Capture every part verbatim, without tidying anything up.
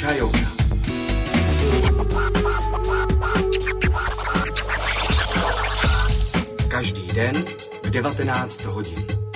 čajovna. Každý den v devatenáct hodin.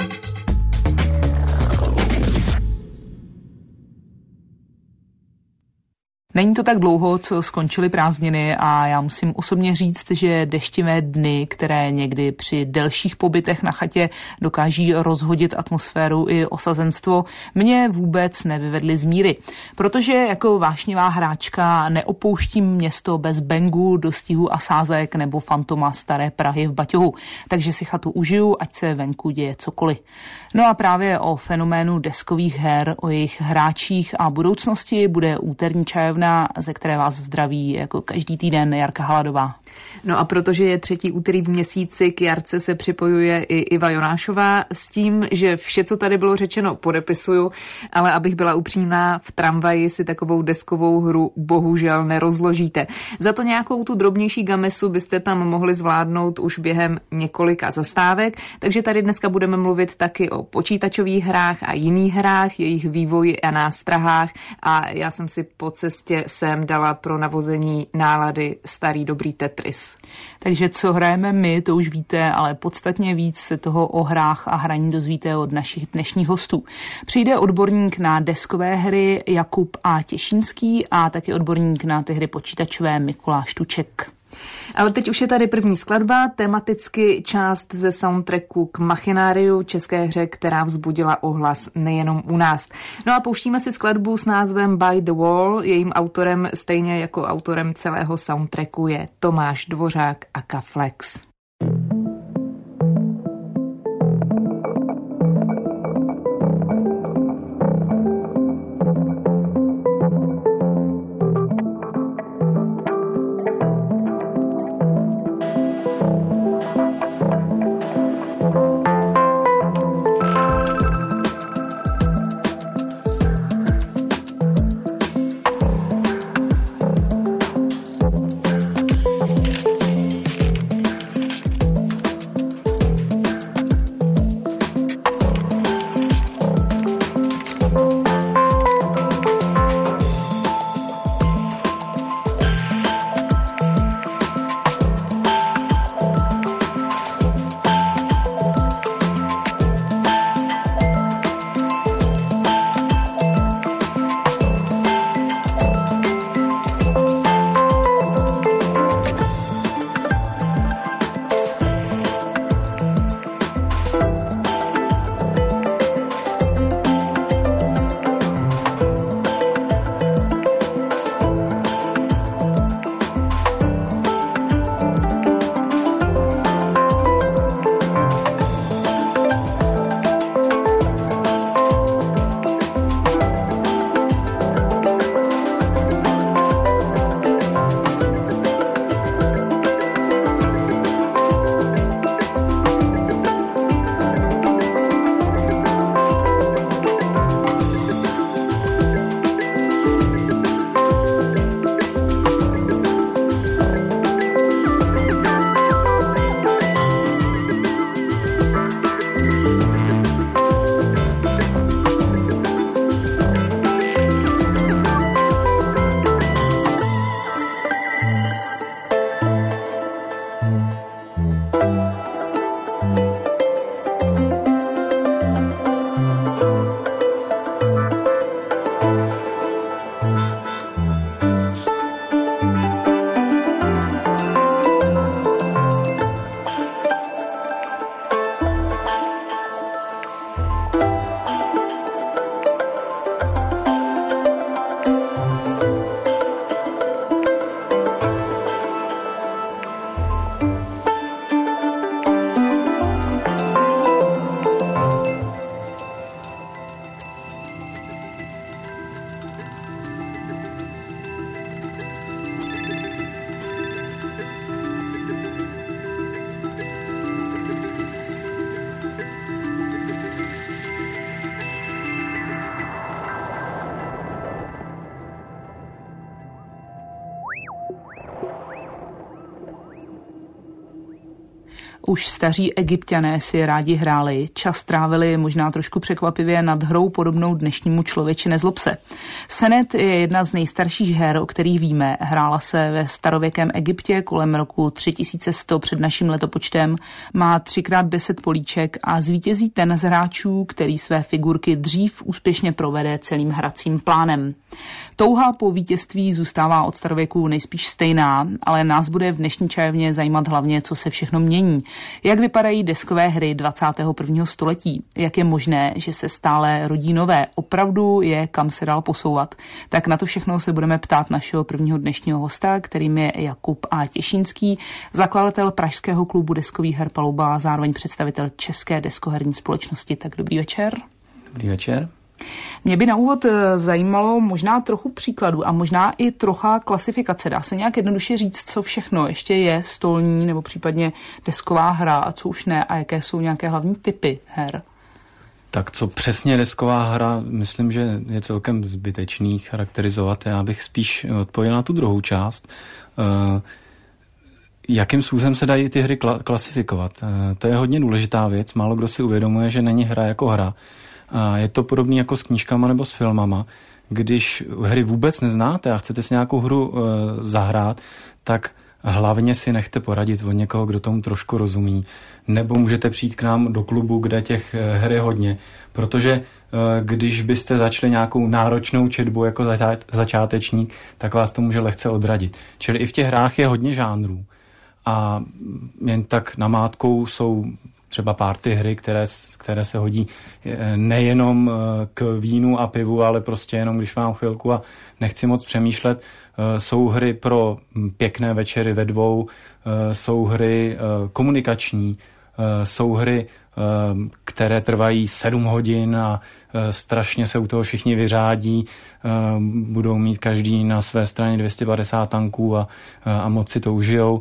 Není to tak dlouho, co skončily prázdniny a já musím osobně říct, že deštivé dny, které někdy při delších pobytech na chatě dokáží rozhodit atmosféru i osazenstvo, mě vůbec nevyvedly z míry. Protože jako vášnivá hráčka neopouštím město bez bengu, dostihů a sázek nebo fantoma staré Prahy v baťohu. Takže si chatu užiju, ať se venku děje cokoliv. No a právě o fenoménu deskových her, o jejich hráčích a budoucnosti bude úterní čajovna, ze které vás zdraví jako každý týden Jarka Haladová. No a protože je třetí úterý v měsíci, k Jarce se připojuje i Iva Jonášová s tím, že vše, co tady bylo řečeno, podepisuju, ale abych byla upřímná, v tramvaji si takovou deskovou hru bohužel nerozložíte. Za to nějakou tu drobnější gamesu byste tam mohli zvládnout už během několika zastávek, takže tady dneska budeme mluvit taky o počítačových hrách a jiných hrách, jejich vývoji a nástrahách a já jsem si po cestě sem dala pro navození nálady starý dobrý Tetris. Takže co hrajeme my, to už víte, ale podstatně víc se toho o hrách a hraní dozvíte od našich dnešních hostů. Přijde odborník na deskové hry Jakub A. Těšínský a taky odborník na ty hry počítačové Mikuláš Tuček. Ale teď už je tady první skladba, tematicky část ze soundtracku k Machinariu, české hře, která vzbudila ohlas nejenom u nás. No a pouštíme si skladbu s názvem By the Wall, jejím autorem stejně jako autorem celého soundtracku je Tomáš Dvořák aka Flex. Už staří Egypťané si rádi hráli, čas trávili možná trošku překvapivě nad hrou podobnou dnešnímu Člověče nezlob se. Senet je jedna z nejstarších her, o kterých víme. Hrála se ve starověkém Egyptě kolem roku tři tisíce sto před naším letopočtem, má třikrát deset políček a zvítězí ten z hráčů, který své figurky dřív úspěšně provede celým hracím plánem. Touha po vítězství zůstává od starověku nejspíš stejná, ale nás bude v dnešní čajovně zajímat hlavně, co se všechno mění. Jak vypadají deskové hry dvacátého prvního století? Jak je možné, že se stále rodí nové? Opravdu je kam se dál posouvat? Tak na to všechno se budeme ptát našeho prvního dnešního hosta, kterým je Jakub A. Těšínský, zakladatel pražského klubu deskových her Paluba a zároveň představitel České deskoherní společnosti. Tak dobrý večer. Dobrý večer. Mě by na úvod zajímalo možná trochu příkladů a možná i trocha klasifikace. Dá se nějak jednoduše říct, co všechno ještě je stolní nebo případně desková hra a co už ne a jaké jsou nějaké hlavní typy her? Tak co přesně desková hra, myslím, že je celkem zbytečný charakterizovat. Já bych spíš odpověděl na tu druhou část. Jakým způsobem se dají ty hry klasifikovat? To je hodně důležitá věc. Málo kdo si uvědomuje, že není hra jako hra. A je to podobné jako s knížkama nebo s filmama. Když hry vůbec neznáte a chcete si nějakou hru e, zahrát, tak hlavně si nechte poradit od někoho, kdo tomu trošku rozumí. Nebo můžete přijít k nám do klubu, kde těch her je hodně. Protože e, když byste začali nějakou náročnou četbu jako zača- začátečník, tak vás to může lehce odradit. Čili i v těch hrách je hodně žánrů. A jen tak namátkou jsou třeba party hry, které, které se hodí nejenom k vínu a pivu, ale prostě jenom když mám chvilku a nechci moc přemýšlet. Jsou hry pro pěkné večery ve dvou, jsou hry komunikační, jsou hry, které trvají sedm hodin a strašně se u toho všichni vyřádí, budou mít každý na své straně dvě stě padesát tanků a, a moc si to užijou.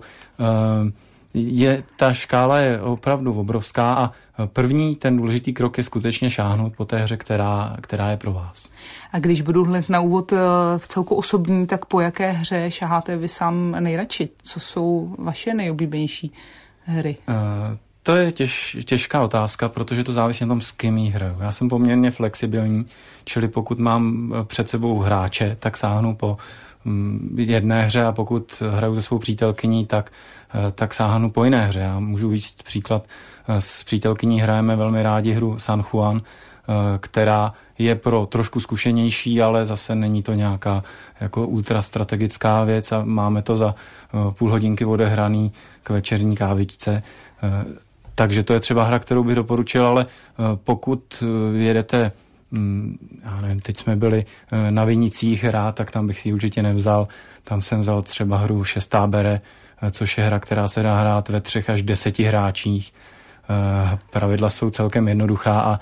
Je, ta škála je opravdu obrovská a první ten důležitý krok je skutečně šáhnout po té hře, která, která je pro vás. A když budu hned na úvod v celku osobní, tak po jaké hře šaháte vy sám nejradši? Co jsou vaše nejoblíbenější hry? Uh, to je těž, těžká otázka, protože to závisí na tom, s kým jí hraju. Já jsem poměrně flexibilní, čili pokud mám před sebou hráče, tak sáhnu po jedné hře a pokud hraju se svou přítelkyní, tak, tak sáhnu po jiné hře. Já můžu víc příklad. S přítelkyní hrajeme velmi rádi hru San Juan, která je pro trošku zkušenější, ale zase není to nějaká jako ultrastrategická věc a máme to za půl hodinky odehraný k večerní kávičce. Takže to je třeba hra, kterou bych doporučil, ale pokud jedete, já nevím, teď jsme byli na Vinicích hrát, tak tam bych si ji určitě nevzal. Tam jsem vzal třeba hru Šestá bere, což je hra, která se dá hrát ve třech až deseti hráčích. Pravidla jsou celkem jednoduchá a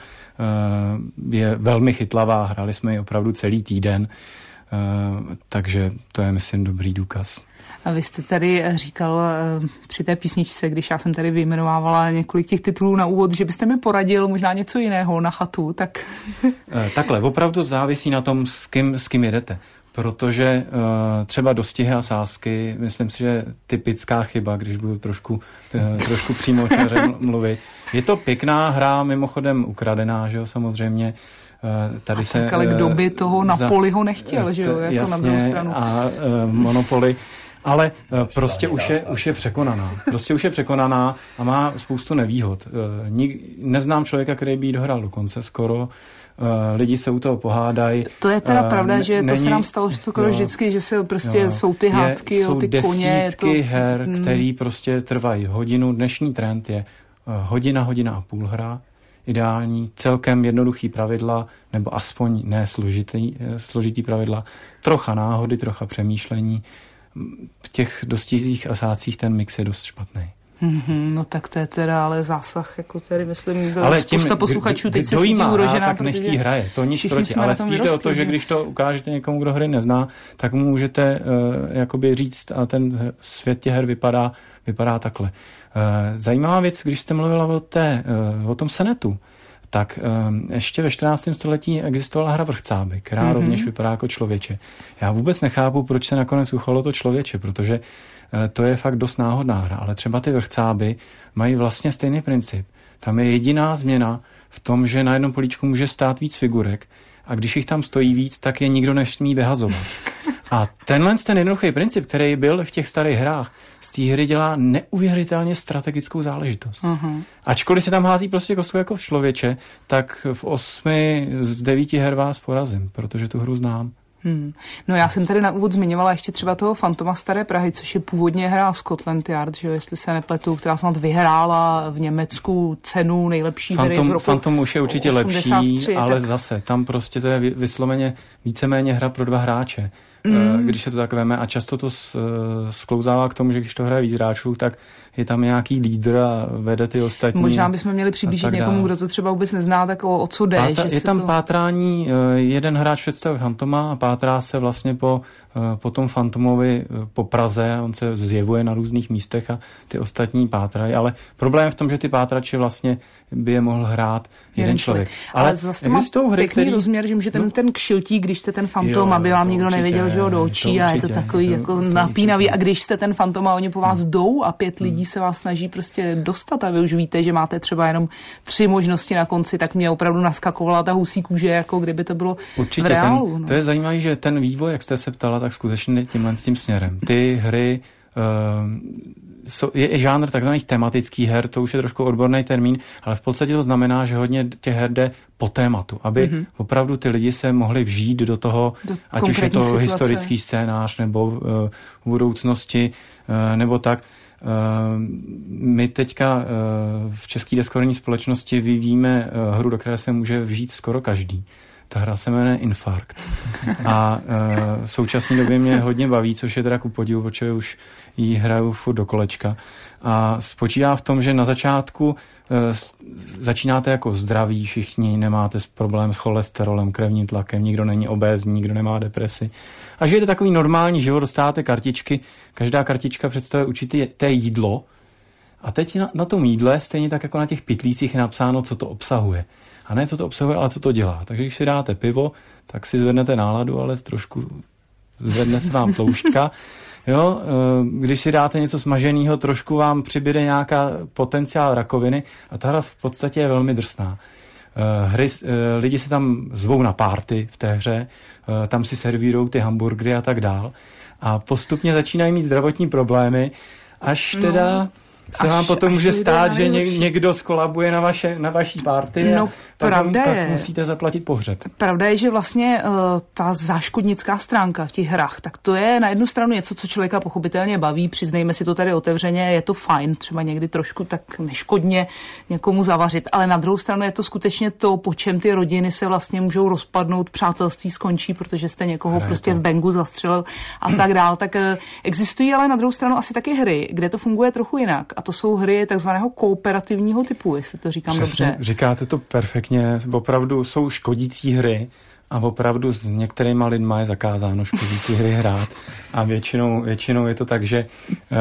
je velmi chytlavá. Hráli jsme ji opravdu celý týden, takže to je, myslím, dobrý důkaz. A vy jste tady říkal při té písničce, když já jsem tady vyjmenovávala několik těch titulů na úvod, že byste mi poradil možná něco jiného na chatu, tak... Takhle, opravdu závisí na tom, s kým, s kým jedete. Protože uh, třeba dostihy a sázky, myslím si, že typická chyba, když budu trošku, uh, trošku přímo mluvit. Je to pěkná hra, mimochodem ukradená, že jo, samozřejmě. Uh, tady a se, tak, ale kdo by toho na poli ho nechtěl, že jo, jako jasně, na druhou stranu. A uh, Monopoly. Ale uh, prostě už je, už je překonaná. Prostě už je překonaná a má spoustu nevýhod. Uh, nik, neznám člověka, který by ji dohrál dokonce skoro. Uh, lidi se u toho pohádají. To je teda uh, pravda, že není, to se nám stalo skoro vždycky, že se prostě jo, jsou ty hádky, je, jo, ty koně. Jsou desítky to... her, hmm. který prostě trvají hodinu. Dnešní trend je uh, hodina, hodina a půl hra. Ideální, celkem jednoduchý pravidla, nebo aspoň ne složitý, složitý pravidla. Trocha náhody, trocha přemýšlení. V těch dostizích a sácích ten mix je dost špatný. Mm-hmm, no tak to je teda ale zásah, jako tady myslím, ale spousta posluchačů teď se cítí urožená, tak nechtí hraje, to nic proti, ale spíš jde o to, že když to ukážete někomu, kdo hry nezná, tak mu můžete uh, jakoby říct a ten svět těch her vypadá, vypadá takhle. Uh, zajímavá věc, když jste mluvila o, té, uh, o tom Senetu, tak um, ještě ve čtrnáctém století existovala hra Vrchcáby, která mm-hmm. rovněž vypadá jako člověče. Já vůbec nechápu, proč se nakonec uchovalo to člověče, protože uh, to je fakt dost náhodná hra, ale třeba ty Vrchcáby mají vlastně stejný princip. Tam je jediná změna v tom, že na jednom políčku může stát víc figurek a když jich tam stojí víc, tak je nikdo nesmí vyhazovat. A tenhle ten jednoduchý princip, který byl v těch starých hrách, z té hry dělá neuvěřitelně strategickou záležitost. Uh-huh. Ačkoliv se tam hází prostě kostku jako v člověče, tak v osmi z devíti her vás porazím, protože tu hru znám. Hmm. No já jsem tady na úvod zmiňovala ještě třeba toho Fantoma Staré Prahy, což je původně hra Scotland Yard, že jo, jestli se nepletu, která snad vyhrála v Německu cenu nejlepší Phantom, hry z roku Phantom už je určitě lepší, ale tak... zase tam prostě to je vysloveně víceméně hra pro dva hráče. Mm. Když se to tak veme a často to sklouzává k tomu, že když to hraje víc hráčů, tak je tam nějaký lídr a vede ty ostatní. Možná bychom měli přiblížit někomu, kdo to třeba vůbec nezná, tak o, o co jde. Pátra, že je tam to... pátrání, jeden hráč představuje Fantoma a pátrá se vlastně po, po tom Fantomovi po Praze, on se zjevuje na různých místech a ty ostatní pátrají, ale problém je v tom, že ty pátrači vlastně by je mohl hrát jeden, jeden člověk. člověk. Ale, ale zase má pěkný který... rozměr, že můžete no. ten kšiltí, když jste ten Fantom, jo, aby vám nikdo určitě, nevěděl, že ho do očí a je to takový to, jako to napínavý. A když jste ten Fantom a oni po vás jdou a pět lidí se vás snaží prostě dostat a vy už víte, že máte třeba jenom tři možnosti na konci, tak mě opravdu naskakovala ta husí kůže, jako kdyby to bylo určitě, v reálu. Ten, no. To je zajímavé, že ten vývoj, jak jste se ptala, tak skutečně tímhle s tím směrem. Ty hry uh, je, je žánr takzvaných tematických her, to už je trošku odborný termín, ale v podstatě to znamená, že hodně těch her jde po tématu, aby mm-hmm. opravdu ty lidi se mohli vžít do toho, do ať už je to situace. Historický scénář nebo uh, v budoucnosti, uh, nebo tak. Uh, my teďka uh, v České deskoherní společnosti vyvíjíme uh, hru, do které se může vžít skoro každý. Ta hra se jmenuje Infarkt. A uh, v současné době mě hodně baví, což je teda ku podivu, protože už jí hraju furt do kolečka. A spočívá v tom, že na začátku uh, začínáte jako zdraví, všichni nemáte problém s cholesterolem, krevním tlakem, nikdo není obézní, nikdo nemá depresi. A žijete takový normální život, dostáváte kartičky, každá kartička představuje určité jídlo a teď na, na tom jídle, stejně tak jako na těch pytlících je napsáno, co to obsahuje. A ne co to obsahuje, ale co to dělá. Takže když si dáte pivo, tak si zvednete náladu, ale trošku zvedne se vám tloušťka. Jo, když si dáte něco smaženého, trošku vám přibyde nějaká potenciál rakoviny a ta hra v podstatě je velmi drsná. Hry, lidi se tam zvou na party v té hře, tam si servírou ty hamburgery a tak dál a postupně začínají mít zdravotní problémy, až teda... No. se vám potom může stát, že něk, někdo skolabuje na, vaše, na vaší party no, a pravda pak je, musíte zaplatit pohřeb. Pravda je, že vlastně uh, ta záškodnická stránka v těch hrách, tak to je na jednu stranu něco, co člověka pochopitelně baví, přiznejme si to tady otevřeně, je to fajn, třeba někdy trošku tak neškodně někomu zavařit, ale na druhou stranu je to skutečně to, po čem ty rodiny se vlastně můžou rozpadnout, přátelství skončí, protože jste někoho Hraje prostě to. v bengu zastřelil a tak dál. Tak uh, existují ale na druhou stranu asi taky hry, kde to funguje trochu jinak. A to jsou hry takzvaného kooperativního typu, jestli to říkám Přesně, dobře. Říkáte to perfektně. Opravdu jsou škodící hry a opravdu s některýma lidma je zakázáno škodící hry hrát. A většinou, většinou je to tak, že, uh,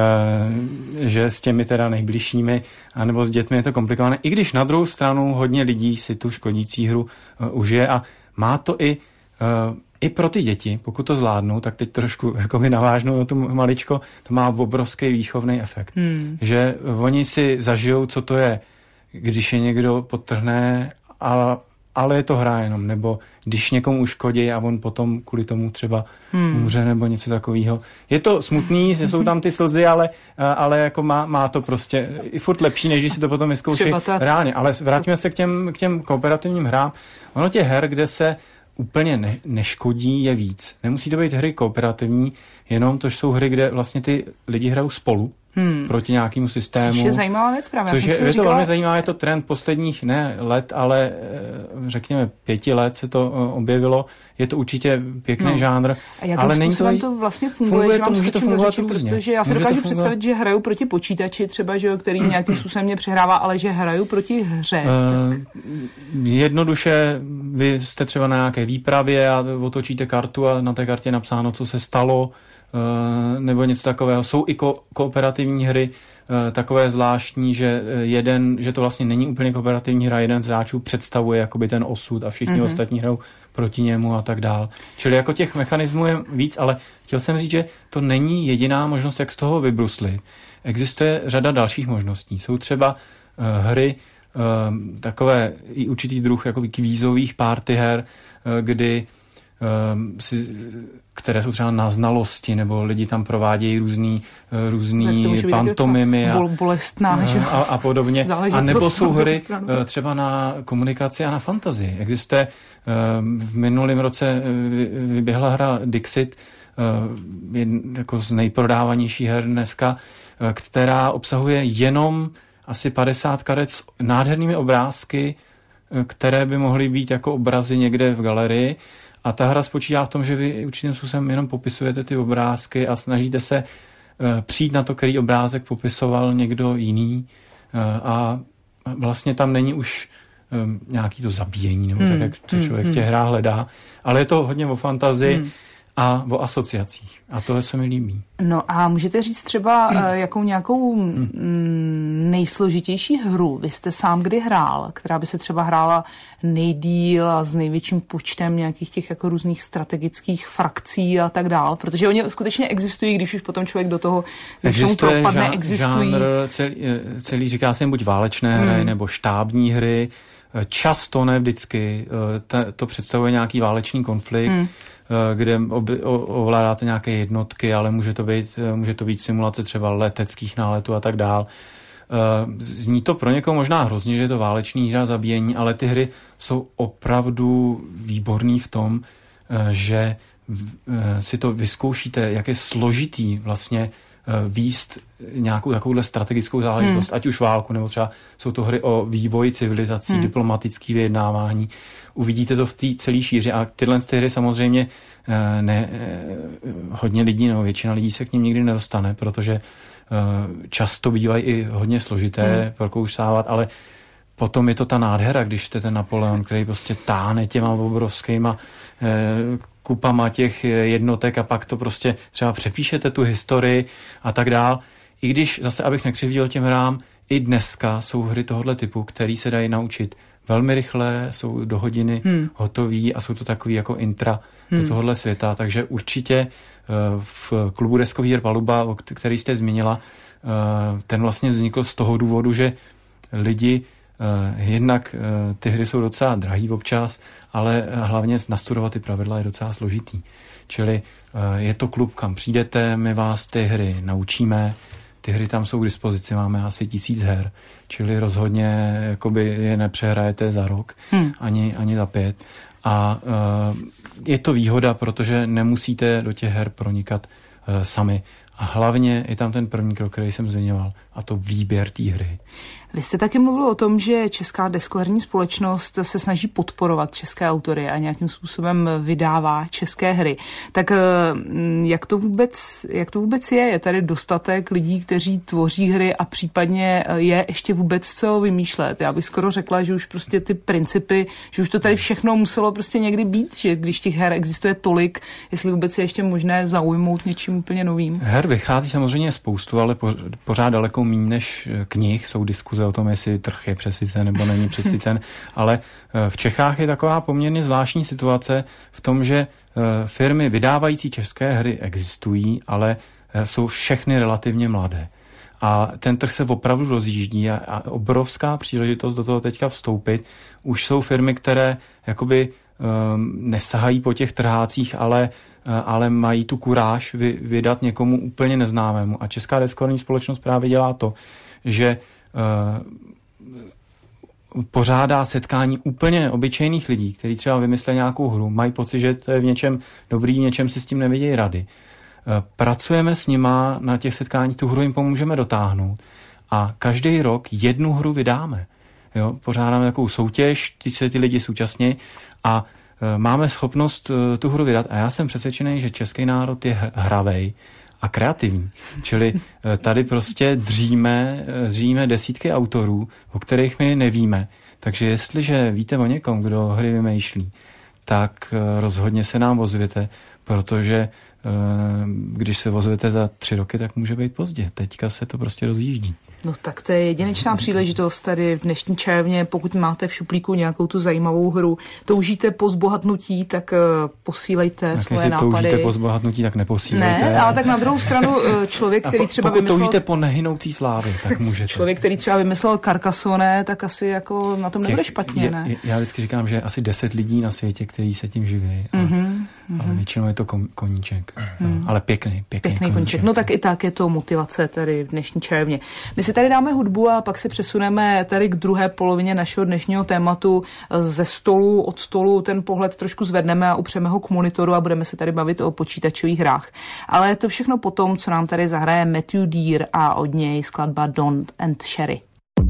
že s těmi teda nejbližšími anebo s dětmi je to komplikované. I když na druhou stranu hodně lidí si tu škodící hru uh, užije a má to i uh, I pro ty děti, pokud to zvládnou, tak teď trošku jako mi navážnou na to maličko, to má obrovský výchovný efekt. Hmm. Že oni si zažijou, co to je, když je někdo podtrhne, a, ale je to hra jenom, nebo když někomu uškodí a on potom kvůli tomu třeba hmm. umře nebo něco takového. Je to smutný, že jsou tam ty slzy, ale, ale jako má, má to prostě i furt lepší, než když si to potom vyzkouší ta... reálně. Ale vrátíme se k těm, k těm kooperativním hrám. Ono těch her, kde se úplně ne, neškodí, je víc. Nemusí to být hry kooperativní, jenom to jsou hry, kde vlastně ty lidi hrajou spolu hmm. proti nějakému systému. Což je zajímavá věc právě. Což je, je říkala... to velmi zajímavé, je to trend posledních ne let, ale řekněme pěti let se to objevilo. Je to určitě pěkný no. žánr. A jakým ale způsobem to, to vlastně funguje, funguje že vám to, může to fungovat řeči, různě. Protože já si může dokážu představit, že hraju proti počítači třeba, že jo, který nějakým způsobem mě přehrává, ale že hraju proti hře. Uh, tak... Jednoduše, vy jste třeba na nějaké výpravě a otočíte kartu a na té kartě je napsáno, co se stalo. nebo něco takového. Jsou i ko- kooperativní hry takové zvláštní, že jeden, že to vlastně není úplně kooperativní hra, jeden z hráčů představuje jakoby ten osud a všichni mm-hmm. ostatní hrajou proti němu a tak dál. Čili jako těch mechanismů je víc, ale chtěl jsem říct, že to není jediná možnost, jak z toho vybruslit. Existuje řada dalších možností. Jsou třeba uh, hry, uh, takové i určitý druh jakoby kvízových party her, uh, kdy uh, si, které jsou třeba na znalosti, nebo lidi tam provádějí různý, různý pantomimy a, bolestná, a, a podobně. A nebo jsou hry třeba na komunikaci a na fantazii. Existuje v minulém roce vyběhla hra Dixit, jako z nejprodávanějších her dneska, která obsahuje jenom asi padesát karet s nádhernými obrázky, které by mohly být jako obrazy někde v galerii. A ta hra spočívá v tom, že vy určitým způsobem jenom popisujete ty obrázky a snažíte se uh, přijít na to, který obrázek popisoval někdo jiný. Uh, a vlastně tam není už um, nějaký to zabíjení, nebo hmm. tak, jak to člověk hmm. v těch hrách hledá. Ale je to hodně o fantazii hmm. a o asociacích. A tohle se mi líbí. No a můžete říct třeba, hmm. jakou nějakou hmm. nejsložitější hru vy jste sám kdy hrál, která by se třeba hrála nejdýl a s největším počtem nějakých těch jako různých strategických frakcí a tak dál, protože oni skutečně existují, když už potom člověk do toho existuje propadne, žá- existují. Žánr celý, celý říká se jim buď válečné hry, hmm. nebo štábní hry, často, ne vždycky, to představuje nějaký válečný konflikt, hmm. kde ovládáte nějaké jednotky, ale může to být, může to být simulace třeba leteckých náletů a tak dál. Zní to pro někoho možná hrozně, že je to válečný hra zabíjení, ale ty hry jsou opravdu výborný v tom, že si to vyzkoušíte, jak je složitý vlastně výst nějakou takovouhle strategickou záležitost, hmm. ať už válku, nebo třeba jsou to hry o vývoji civilizací, hmm. diplomatické vyjednávání. Uvidíte to v té celé šíři a tyhle ty hry samozřejmě ne, hodně lidí, nebo většina lidí se k ním nikdy nedostane, protože často bývají i hodně složité hmm. prokousávat, ale potom je to ta nádhera, když jste ten Napoleon, který prostě táhne těma obrovskýma kupama těch jednotek a pak to prostě třeba přepíšete tu historii a tak dál. I když zase, abych nekřivdil těm hrám, i dneska jsou hry tohohle typu, který se dají naučit velmi rychle, jsou do hodiny hmm. hotový a jsou to takový jako intra hmm. do tohohle světa, takže určitě v klubu deskových her Paluba, který jste zmínila, ten vlastně vznikl z toho důvodu, že lidi jednak ty hry jsou docela drahý občas, ale hlavně nastudovat ty pravidla je docela složitý. Čili je to klub, kam přijdete, my vás ty hry naučíme, ty hry tam jsou k dispozici, máme asi tisíc her, čili rozhodně jakoby je nepřehrajete za rok, hmm. ani, ani za pět. A uh, je to výhoda, protože nemusíte do těch her pronikat uh, sami. A hlavně je tam ten první krok, který jsem zmiňoval, a to výběr té hry. Vy jste taky mluvil o tom, že Česká deskoherní společnost se snaží podporovat české autory a nějakým způsobem vydává české hry. Tak jak to vůbec, jak to vůbec je? Je tady dostatek lidí, kteří tvoří hry a případně je ještě vůbec co vymýšlet? Já bych skoro řekla, že už prostě ty principy, že už to tady všechno muselo prostě někdy být, že když těch her existuje tolik, jestli vůbec je ještě možné zaujmout něčím úplně novým. Her vychází samozřejmě spoustu, ale pořád daleko méně než knih, jsou diskuze o tom, jestli trh je přesycen nebo není přesycen, ale v Čechách je taková poměrně zvláštní situace v tom, že firmy vydávající české hry existují, ale jsou všechny relativně mladé. A ten trh se opravdu rozjíždí a, a obrovská příležitost do toho teďka vstoupit. Už jsou firmy, které jakoby um, nesahají po těch trhácích, ale ale mají tu kuráž vy, vydat někomu úplně neznámému. A Česká deskoherní společnost právě dělá to, že uh, pořádá setkání úplně obyčejných lidí, kteří třeba vymyslí nějakou hru, mají pocit, že to je v něčem dobrý, v něčem si s tím nevědějí rady. Uh, pracujeme s nima na těch setkáních, tu hru jim pomůžeme dotáhnout a každý rok jednu hru vydáme. Jo? Pořádáme takovou soutěž, ty se ty lidi současní a máme schopnost tu hru vydat a já jsem přesvědčený, že český národ je hravej a kreativní. Čili tady prostě dříme, dříme desítky autorů, o kterých my nevíme. Takže jestliže víte o někom, kdo hry vymýšlí, tak rozhodně se nám ozvěte, protože když se ozvete za tři roky, tak může být pozdě. Teďka se to prostě rozjíždí. No tak to je jedinečná příležitost tady v dnešní čajovně. Pokud máte v šuplíku nějakou tu zajímavou hru, toužíte po zbohatnutí, tak posílejte tak svoje nápady. Jestli toužíte po zbohatnutí, tak neposílejte. Ne, ale tak na druhou stranu člověk, který třeba pokud vymyslel... toužíte po nehynoutý slávy, tak můžete. Člověk, který třeba vymyslel Carcassonne, tak asi jako na tom nebude špatně, je, ne? Já vždycky říkám, že je asi deset lidí na světě, kteří se tím živí. Mm-hmm. Ale většinou je to kon, koníček. Mm. Ale pěkný, pěkný, pěkný koníček. No tak i tak je to motivace tady v dnešní čajovně. My si tady dáme hudbu a pak se přesuneme tady k druhé polovině našeho dnešního tématu. Ze stolu, od stolu ten pohled trošku zvedneme a upřeme ho k monitoru a budeme se tady bavit o počítačových hrách. Ale to všechno potom, co nám tady zahraje Matthew Deere a od něj skladba Don and Sherry.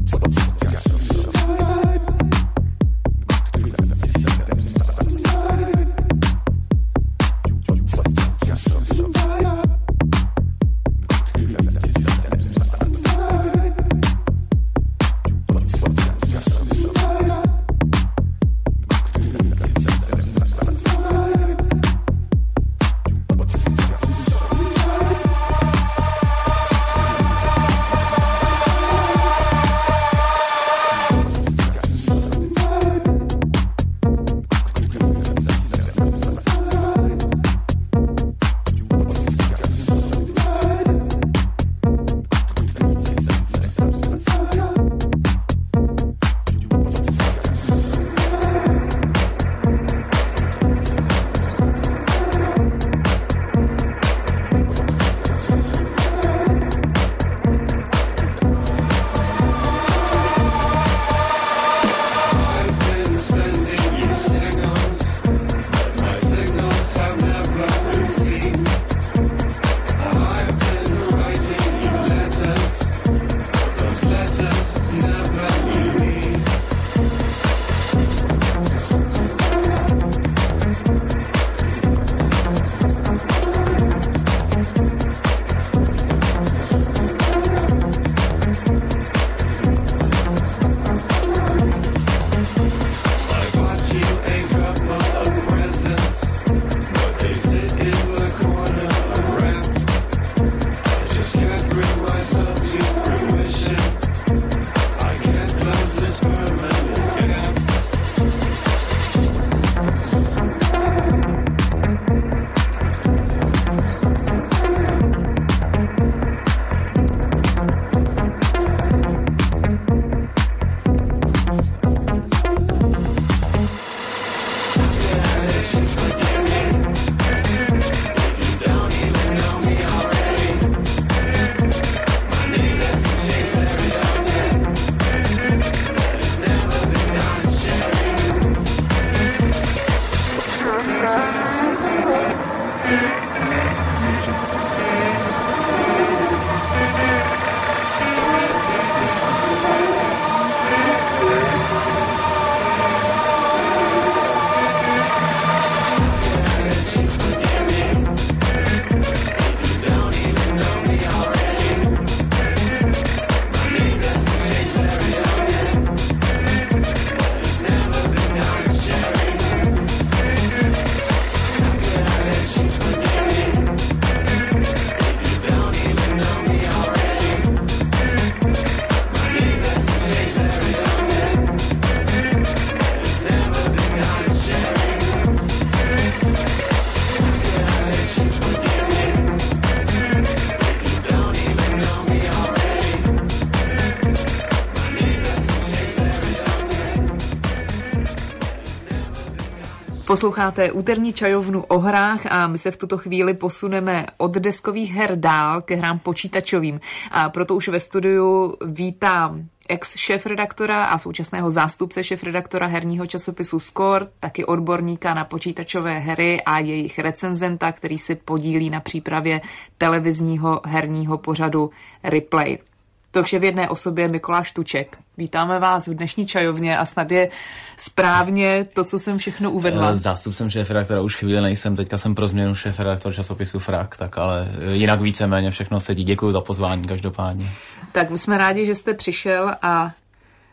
Posloucháte úterní čajovnu o hrách a my se v tuto chvíli posuneme od deskových her dál ke hrám počítačovým. A proto už ve studiu vítám ex-šéfredaktora a současného zástupce šéfredaktora herního časopisu Score, taky odborníka na počítačové hry a jejich recenzenta, který se podílí na přípravě televizního herního pořadu Replay. To vše v jedné osobě Mikuláš Tuček. Vítáme vás v dnešní čajovně a snad je správně to, co jsem všechno uvedla. Zástupcem šéfredaktora už chvíli nejsem, teďka jsem pro změnu šéfredaktor časopisu Frak, tak ale jinak víceméně všechno sedí. Děkuji za pozvání každopádně. Tak my jsme rádi, že jste přišel a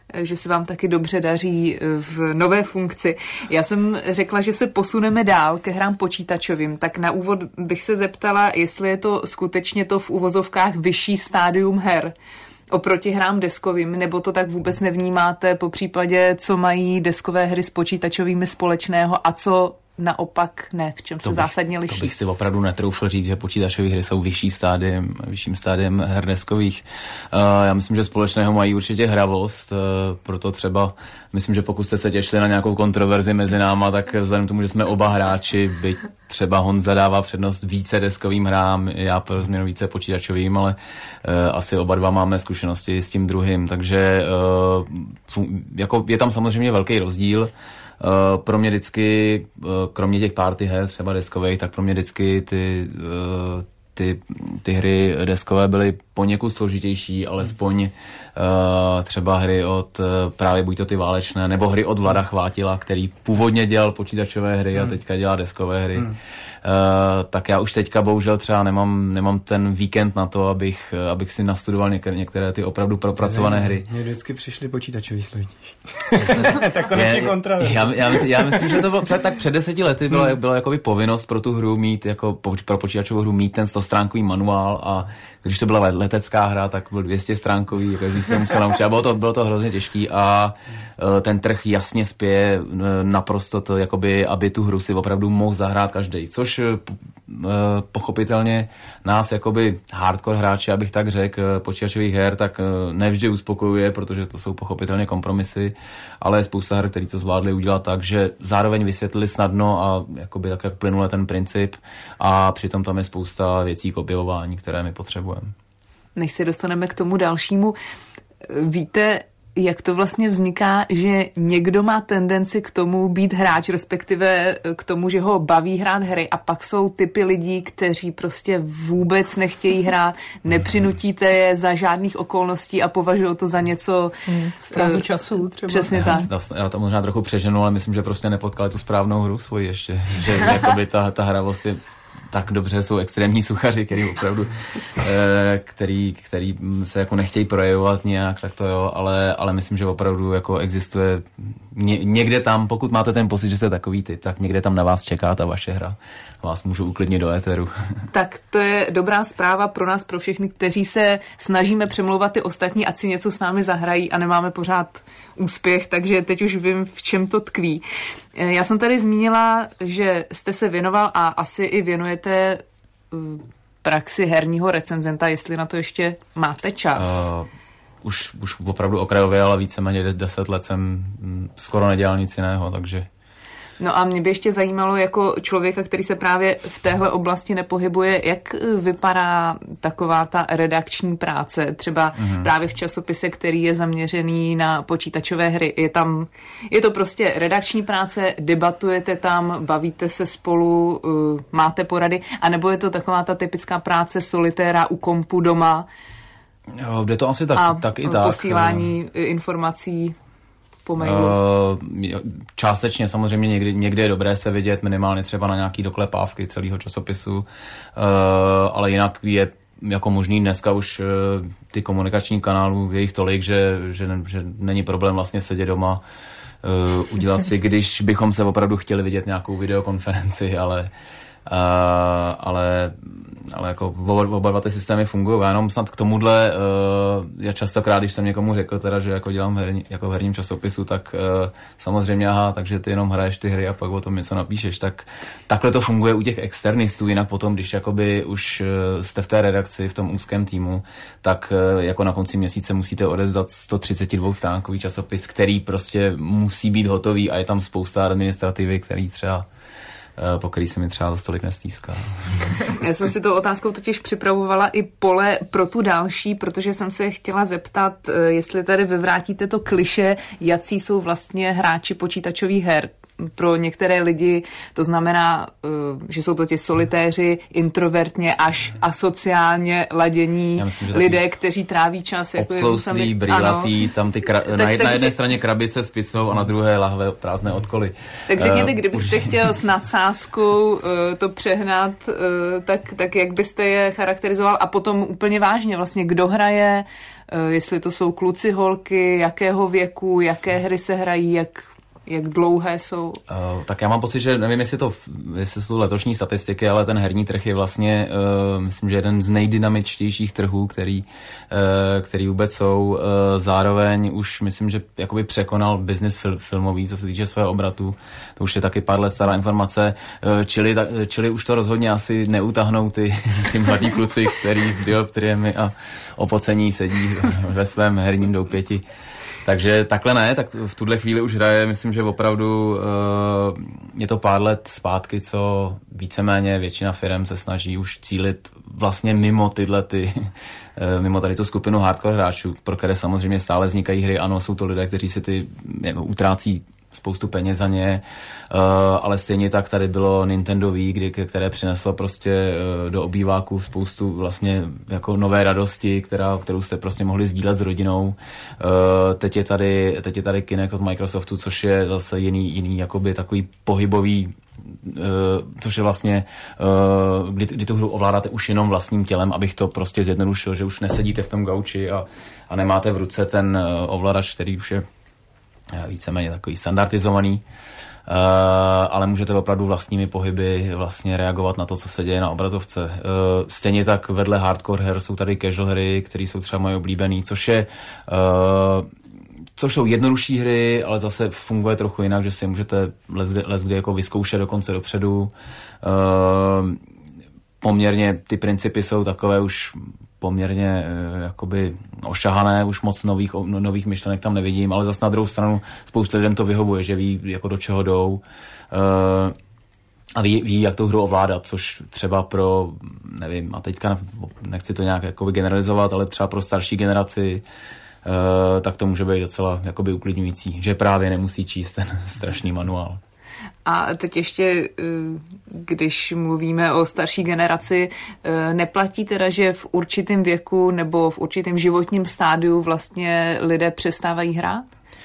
že se vám taky dobře daří v nové funkci. Já jsem řekla, že se posuneme dál ke hrám počítačovým, tak na úvod bych se zeptala, jestli je to skutečně to v uvozovkách vyšší stádium her oproti hrám deskovým, nebo to tak vůbec nevnímáte, po případě, co mají deskové hry s počítačovými společného a co naopak ne, v čem se bych, zásadně liší. To bych si opravdu netroufl říct, že počítačové hry jsou vyšší stádiem, vyšším stádiem her deskových. Uh, já myslím, že společného mají určitě hravost, uh, proto třeba, myslím, že pokud jste se těšili na nějakou kontroverzi mezi náma, tak vzhledem tomu, že jsme oba hráči, byť třeba Honza dává přednost více deskovým hrám, já pro změnu více počítačovým, ale uh, asi oba dva máme zkušenosti s tím druhým, takže uh, jako je tam samozřejmě velký rozdíl. Uh, pro mě vždycky, uh, kromě těch party her, třeba deskových, tak pro mě vždycky ty, uh, ty, ty hry deskové byly poněkud složitější, alespoň uh, třeba hry od uh, právě buď to ty válečné, nebo hry od Vlada Chvátila, který původně dělal počítačové hry hmm. a teďka dělá deskové hry. Hmm. Uh, tak já už teďka bohužel třeba nemám, nemám ten víkend na to, abych, abych si nastudoval některé, některé ty opravdu propracované hry. Mně vždycky přišli počítačový složitější. Tak konečně kontra. Já, já, myslím, já myslím, že to bylo tak před deseti lety bylo, bylo jakoby povinnost pro tu hru mít, jako pro počítačovou hru mít ten stostránkový manuál a když to byla letecká hra, tak byl dvě stě stránkový, každý se musel naučit a bylo to, bylo to hrozně těžký a uh, ten trh jasně spěje uh, naprosto to, jakoby, aby tu hru si opravdu mohl zahrát každý, což uh, pochopitelně nás jakoby hardcore hráči, abych tak řekl, počítačových her, tak uh, nevždy uspokojuje, protože to jsou pochopitelně kompromisy, ale je spousta her, který to zvládli udělat tak, že zároveň vysvětlili snadno a jakoby tak, jak plynule ten princip a přitom tam je spousta věcí k objevování, které my potřebujeme. Než se dostaneme k tomu dalšímu, víte, jak to vlastně vzniká, že někdo má tendenci k tomu být hráč, respektive k tomu, že ho baví hrát hry a pak jsou typy lidí, kteří prostě vůbec nechtějí hrát, nepřinutíte je za žádných okolností a považují to za něco... Hmm, ztrátu času třeba. Přesně tak. Já, já to možná trochu přeženu, ale myslím, že prostě nepotkali tu správnou hru svoji ještě. Že jakoby ta, ta hravost je tak dobře, jsou extrémní suchaři, který opravdu, eh, který, který se jako nechtějí projevovat nějak, tak to jo, ale, ale myslím, že opravdu jako existuje ně, někde tam, pokud máte ten pocit, že jste takový typ, tak někde tam na vás čeká ta vaše hra. Vás můžu uklidnit do éteru. Tak to je dobrá zpráva pro nás, pro všechny, kteří se snažíme přemlouvat ty ostatní, ať si něco s námi zahrají a nemáme pořád úspěch, takže teď už vím, v čem to tkví. Já jsem tady zmínila, že jste se věnoval a asi i věnujete praxi herního recenzenta, jestli na to ještě máte čas. Uh, už, už opravdu okrajově, ale víceméně deset let jsem skoro nedělal nic jiného, takže... No a mě by ještě zajímalo jako člověka, který se právě v téhle oblasti nepohybuje, jak vypadá taková ta redakční práce, třeba mm-hmm. právě v časopise, který je zaměřený na počítačové hry. Je tam, je to prostě redakční práce, debatujete tam, bavíte se spolu, máte porady, anebo je to taková ta typická práce solitéra u kompu doma? Jo, jde to asi tak, a tak i tak. Posílání no. informací po mailu. Uh, částečně samozřejmě někdy, někdy je dobré se vidět minimálně třeba na nějaký doklepávky celého časopisu, uh, ale jinak je jako možný dneska už uh, ty komunikační kanálů, je jich tolik, že, že, že není problém vlastně sedět doma, uh, udělat si, když bychom se opravdu chtěli vidět nějakou videokonferenci, ale Uh, ale, ale jako oba dva ty systémy fungují. Já jenom snad k tomuhle, uh, já častokrát, když jsem někomu řekl, teda, že jako dělám herní, jako v herním časopisu, tak uh, samozřejmě, aha, takže ty jenom hraješ ty hry a pak o tom něco napíšeš. Tak takhle to funguje u těch externistů, jinak potom, když jakoby už uh, jste v té redakci, v tom úzkém týmu, tak uh, jako na konci měsíce musíte odevzdat sto třicet dva stránkový časopis, který prostě musí být hotový a je tam spousta administrativy, který třeba po který se mi třeba za stolik nestýská. Já jsem si tou otázkou totiž připravovala i pole pro tu další, protože jsem se chtěla zeptat, jestli tady vyvrátíte to klišé, jací jsou vlastně hráči počítačových her. pro některé lidi to znamená, že jsou to ti solitéři, introvertně až asociálně ladění myslím, lidé, kteří tráví čas jako obtlouslí, brýlatý, tam ty kra- tak, na, tak, na jedné straně krabice s pizzou a na druhé lahve prázdné odkoly. Tak řekněte, kdybyste uh, chtěl s nadsázkou uh, to přehnat, uh, tak, tak jak byste je charakterizoval a potom úplně vážně vlastně, kdo hraje, uh, jestli to jsou kluci, holky, jakého věku, jaké hry se hrají, jak jak dlouhé jsou? Uh, tak já mám pocit, že nevím, jestli to jestli jsou letošní statistiky, ale ten herní trh je vlastně, uh, myslím, že jeden z nejdynamičtějších trhů, který, uh, který vůbec jsou. Uh, zároveň už myslím, že jakoby překonal business fil- filmový, co se týče svého obratu. To už je taky pár let stará informace. Uh, čili, ta, čili už to rozhodně asi neutahnou ty, ty mladí kluci, který s dioptriemi a opocení sedí ve svém herním doupěti. Takže takhle ne, tak v tuhle chvíli už hraje, myslím, že opravdu uh, je to pár let zpátky, co víceméně většina firem se snaží už cílit vlastně mimo tyhle ty, uh, mimo tady tu skupinu hardcore hráčů, pro které samozřejmě stále vznikají hry. Ano, jsou to lidé, kteří si ty jako, utrácí spoustu peněz za ně, uh, ale stejně tak tady bylo Nintendo Wii, kdy, které přineslo prostě uh, do obýváku spoustu vlastně jako nové radosti, která, kterou jste prostě mohli sdílet s rodinou. Uh, teď je tady, teď je tady Kinect od Microsoftu, což je zase jiný, jiný jakoby takový pohybový, uh, což je vlastně, uh, kdy, kdy tu hru ovládáte už jenom vlastním tělem, abych to prostě zjednodušil, že už nesedíte v tom gauči a, a nemáte v ruce ten uh, ovladač, který už je víceméně takový standardizovaný, uh, ale můžete opravdu vlastními pohyby vlastně reagovat na to, co se děje na obrazovce. Uh, stejně tak vedle hardcore her jsou tady casual hry, které jsou třeba moje oblíbený, což je uh, což jsou jednodušší hry, ale zase funguje trochu jinak, že si můžete les kdy jako vyzkoušet dokonce dopředu. Uh, poměrně ty principy jsou takové už poměrně uh, jakoby ošahané, už moc nových, nových myšlenek tam nevidím, ale zase na druhou stranu spoustu lidem to vyhovuje, že ví, jako do čeho jdou uh, a ví, ví, jak tu hru ovládat, což třeba pro, nevím, a teďka nechci to nějak jakoby generalizovat, ale třeba pro starší generaci uh, tak to může být docela jakoby uklidňující, že právě nemusí číst ten strašný manuál. A teď ještě, když mluvíme o starší generaci, neplatí teda, že v určitém věku nebo v určitém životním stádiu vlastně lidé přestávají hrát?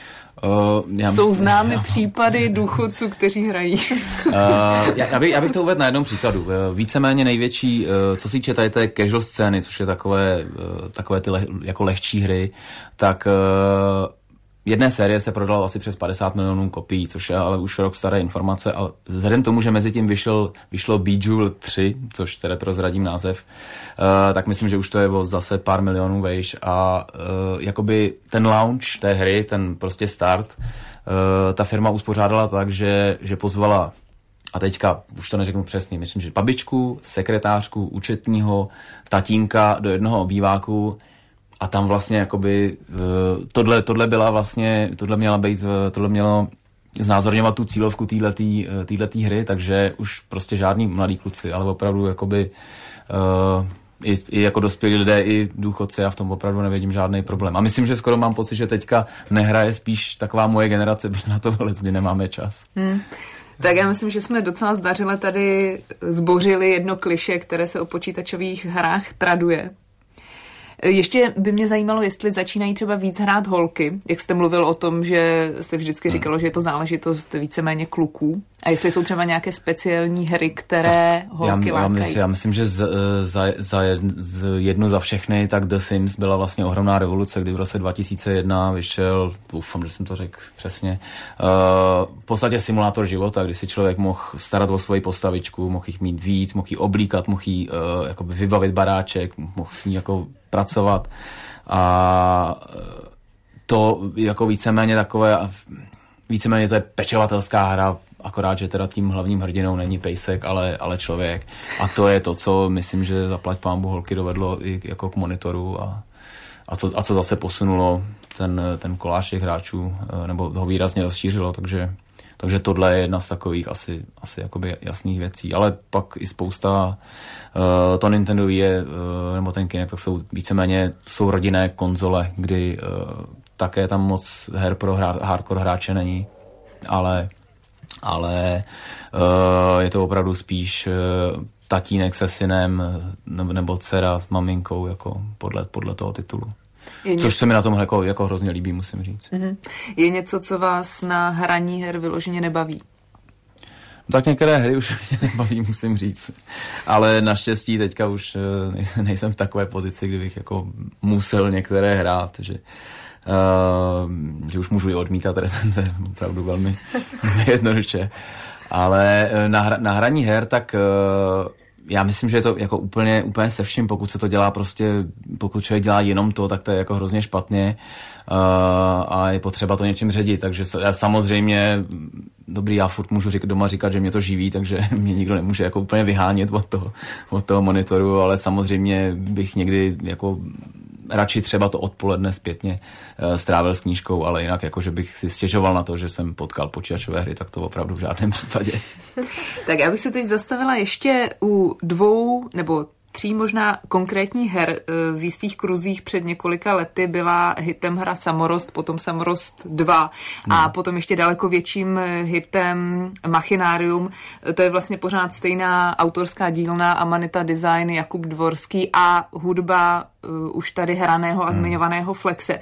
Uh, já Jsou myslím, známy já... případy důchodců, kteří hrají. uh, já, já, bych, já bych to uvedl na jednom příkladu. Víceméně největší, uh, co se týče tady té casual scény, což je takové, uh, takové ty le, jako lehčí hry, tak uh, jedné série se prodalo asi přes padesát milionů kopií, což je ale už rok staré informace. A vzhledem tomu, že mezi tím vyšel, vyšlo Bejeweled tři, což teda prozradím název, uh, tak myslím, že už to je o zase pár milionů vejš. A uh, jakoby ten launch té hry, ten prostě start, uh, ta firma uspořádala tak, že, že pozvala, a teďka už to neřeknu přesně, myslím, že babičku, sekretářku, účetního, tatínka do jednoho obýváku. A tam vlastně jakoby tohle, tohle byla vlastně, tohle měla být, tohle mělo znázorňovat tu cílovku týhletý, týhletý hry, takže už prostě žádný mladý kluci, ale opravdu jakoby uh, i, i jako dospělí lidé, i důchodci, já v tom opravdu nevidím žádný problém. A myslím, že skoro mám pocit, že teďka nehraje spíš taková moje generace, protože na tohle kdy nemáme čas. Hmm. Tak já myslím, že jsme docela zdařile tady zbořili jedno klišé, které se o počítačových hrách traduje. Ještě by mě zajímalo, jestli začínají třeba víc hrát holky, jak jste mluvil o tom, že se vždycky říkalo, že je to záležitost víceméně kluků. A jestli jsou třeba nějaké speciální hry, které tak, holky já, lákají. Já myslím, já myslím, že z, za, za jednu za všechny, tak The Sims byla vlastně ohromná revoluce, kdy v roce dva tisíce jedna vyšel, doufám, že jsem to řekl přesně, uh, v podstatě simulátor života, kdy si člověk mohl starat o svoji postavičku, mohl jich mít víc, mohl jí oblíkat, mohl jí uh, jakoby vybavit baráček, mohl s ní jako pracovat. A to jako víceméně takové, víceméně to je pečovatelská hra, akorát, že teda tím hlavním hrdinou není pejsek, ale, ale člověk. A to je to, co myslím, že zaplať pánbu holky dovedlo i jako k monitoru a, a, co, a co zase posunulo ten, ten koláž těch hráčů, nebo ho výrazně rozšířilo, takže, takže tohle je jedna z takových asi, asi jakoby jasných věcí. Ale pak i spousta uh, to Nintendo je, uh, nebo ten Kinect, tak jsou víceméně jsou rodinné konzole, kdy uh, také tam moc her pro hra, hardcore hráče není, ale ale uh, je to opravdu spíš uh, tatínek se synem nebo, nebo dcera s maminkou jako podle, podle toho titulu. Je Což něco... se mi na tom jako, jako hrozně líbí, musím říct. Mm-hmm. Je něco, co vás na hraní her vyloženě nebaví? Tak některé hry už mě nebaví, musím říct. Ale naštěstí teďka už nejsem, nejsem v takové pozici, kdybych jako musel některé hrát, že, uh, že už můžu i odmítat recenze, opravdu velmi, velmi jednoduše. Ale na, hra, na hraní her, tak uh, já myslím, že je to jako úplně, úplně se vším, pokud se to dělá prostě, pokud člověk dělá jenom to, tak to je jako hrozně špatně uh, a je potřeba to něčím ředit, takže já samozřejmě, dobrý, já furt můžu řík, doma říkat, že mě to živí, takže mě nikdo nemůže jako úplně vyhánět od toho, od toho monitoru, ale samozřejmě bych někdy jako radši třeba to odpoledne zpětně uh, strávil s knížkou, ale jinak jako, že bych si stěžoval na to, že jsem potkal počítačové hry, tak to opravdu v žádném případě. Tak já bych se teď zastavila ještě u dvou nebo tří možná konkrétních her. V jistých kruzích před několika lety byla hitem hra Samorost, potom Samorost dva no. a potom ještě daleko větším hitem Machinarium. To je vlastně pořád stejná autorská dílna Amanita Design, Jakub Dvorský a hudba uh, už tady hraného a zmiňovaného Flexe.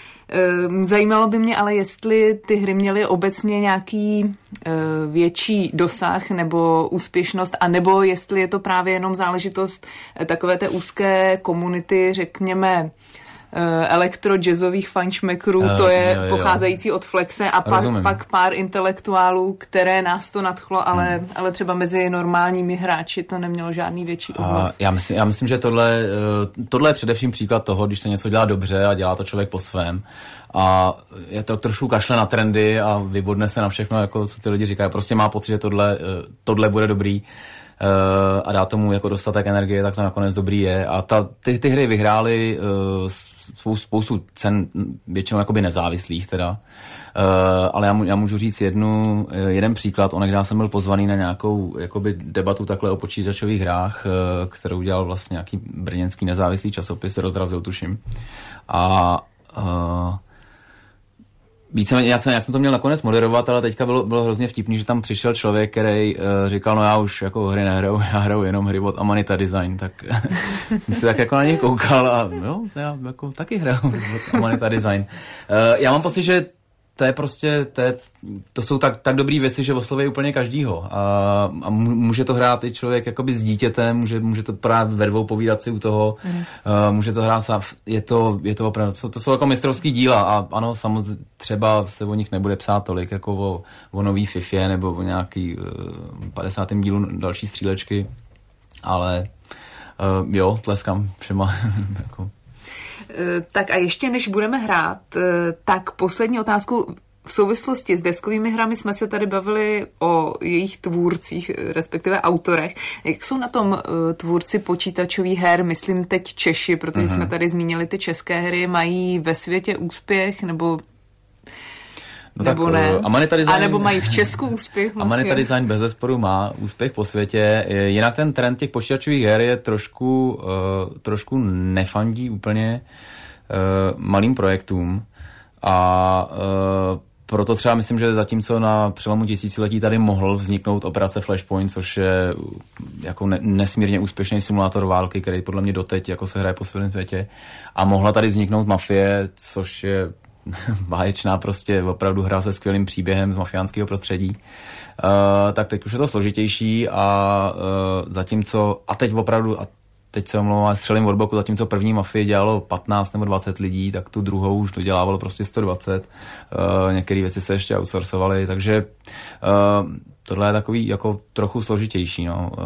Zajímalo by mě ale, jestli ty hry měly obecně nějaký uh, větší dosah nebo úspěšnost, anebo jestli je to právě jenom záležitost takové té úzké komunity, řekněme, elektro-jazzových fančmekrů, uh, to je jo, jo. pocházející od Flexe a pak, pak pár intelektuálů, které nás to nadchlo, ale, hmm. ale třeba mezi normálními hráči to nemělo žádný větší ohlas. Já myslím, já myslím, že tohle, tohle je především příklad toho, když se něco dělá dobře a dělá to člověk po svém a je to trošku kašle na trendy a vybodne se na všechno, jako co ty lidi říkají. Prostě má pocit, že tohle, tohle bude dobrý a dá tomu jako dostatek energie, tak to nakonec dobrý je. A ta, ty, ty hry vyhrály uh, spoustu cen, většinou jakoby nezávislých teda. Uh, ale já, já můžu říct jednu, jeden příklad. Onekdy jsem byl pozvaný na nějakou jakoby debatu takhle o počítačových hrách, uh, kterou dělal vlastně nějaký brněnský nezávislý časopis, Rozrazil tuším. A uh, víceméně, jak jsem, jak jsem to měl nakonec moderovat, ale teďka bylo, bylo hrozně vtipný, že tam přišel člověk, který uh, říkal, no já už jako hry nehraju, já hraju jenom hry od Amanita Design, tak mi se tak jako na něj koukal a jo, já jako taky hraju od Amanita Design. Uh, já mám pocit, že to je prostě, to, je, to jsou tak, tak dobrý věci, že osloví úplně každýho a, a může to hrát i člověk jakoby s dítětem, může, může to právě ve dvou povídat si u toho, mm. uh, může to hrát sám, je to, je to opravdu, to, to jsou jako mistrovský díla a ano, samozřejmě třeba se o nich nebude psát tolik jako o, o nový Fifě nebo o nějaký uh, padesátém dílu další střílečky, ale uh, jo, tleskám všema jako. Tak a ještě než budeme hrát, tak poslední otázku. V souvislosti s deskovými hrami jsme se tady bavili o jejich tvůrcích, respektive autorech. Jak jsou na tom tvůrci počítačových her, myslím teď Češi, protože uh-huh. jsme tady zmínili ty české hry, mají ve světě úspěch, nebo No nebo tak, ne. Amanita Design, a nebo mají v Česku úspěch. Vlastně. Amanita Design bezesporu má úspěch po světě. Jinak ten trend těch počítačových her je trošku, uh, trošku nefandí úplně uh, malým projektům. A uh, proto třeba myslím, že zatímco na přelomu tisíciletí tady mohl vzniknout operace Flashpoint, což je jako ne, nesmírně úspěšný simulátor války, který podle mě doteď jako se hraje po svém světě. A mohla tady vzniknout Mafie, což je báječná prostě opravdu hra se skvělým příběhem z mafiánského prostředí. Uh, tak teď už je to složitější a uh, zatímco, a teď opravdu, a teď se omlouvám, střelím od boku, zatímco první Mafii dělalo patnáct nebo dvacet lidí, tak tu druhou už dodělávalo prostě sto dvacet. Uh, některé věci se ještě outsourcovaly, takže uh, tohle je takový jako trochu složitější. No. Uh,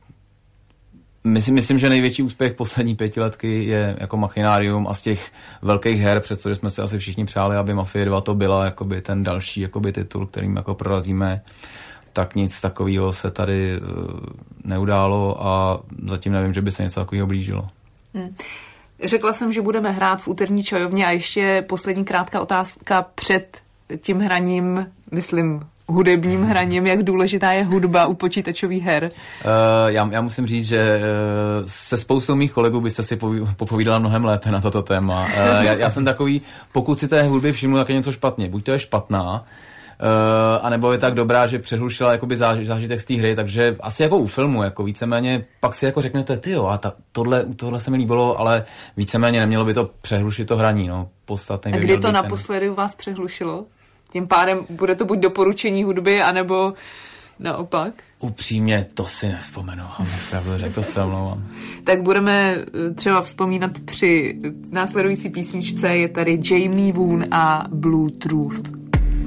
Myslím, myslím, že největší úspěch poslední pětiletky je jako Machinarium a z těch velkých her, přestože jsme si asi všichni přáli, aby Mafie dva to byla jakoby ten další jakoby titul, kterým jako prorazíme, tak nic takového se tady uh, neudálo a zatím nevím, že by se něco takového blížilo. Hmm. Řekla jsem, že budeme hrát v úterní čajovně a ještě poslední krátká otázka před tím hraním, myslím, hudebním hraním, jak důležitá je hudba u počítačových her? Uh, já, já musím říct, že uh, se spoustou mých kolegů byste si popovídala mnohem lépe na toto téma. Uh, já, já jsem takový, pokud si té hudby všimnu, jak je něco špatně. Buď to je špatná, a nebo je tak dobrá, že přehlušila jakoby zážitek z té hry, takže asi jako u filmu, jako víceméně pak si jako řeknete, tyjo, a ta, tohle, tohle se mi líbilo, ale víceméně nemělo by to přehlušit to hraní, no, podstatně. A kdy to naposledy u vás přehlušilo? Tím pádem bude to buď doporučení hudby, anebo naopak? Upřímně to si nevzpomenu, opravdu řekl, to se omlouvám. Tak budeme třeba vzpomínat při následující písničce, je tady Jamie Woon a Blue Truth.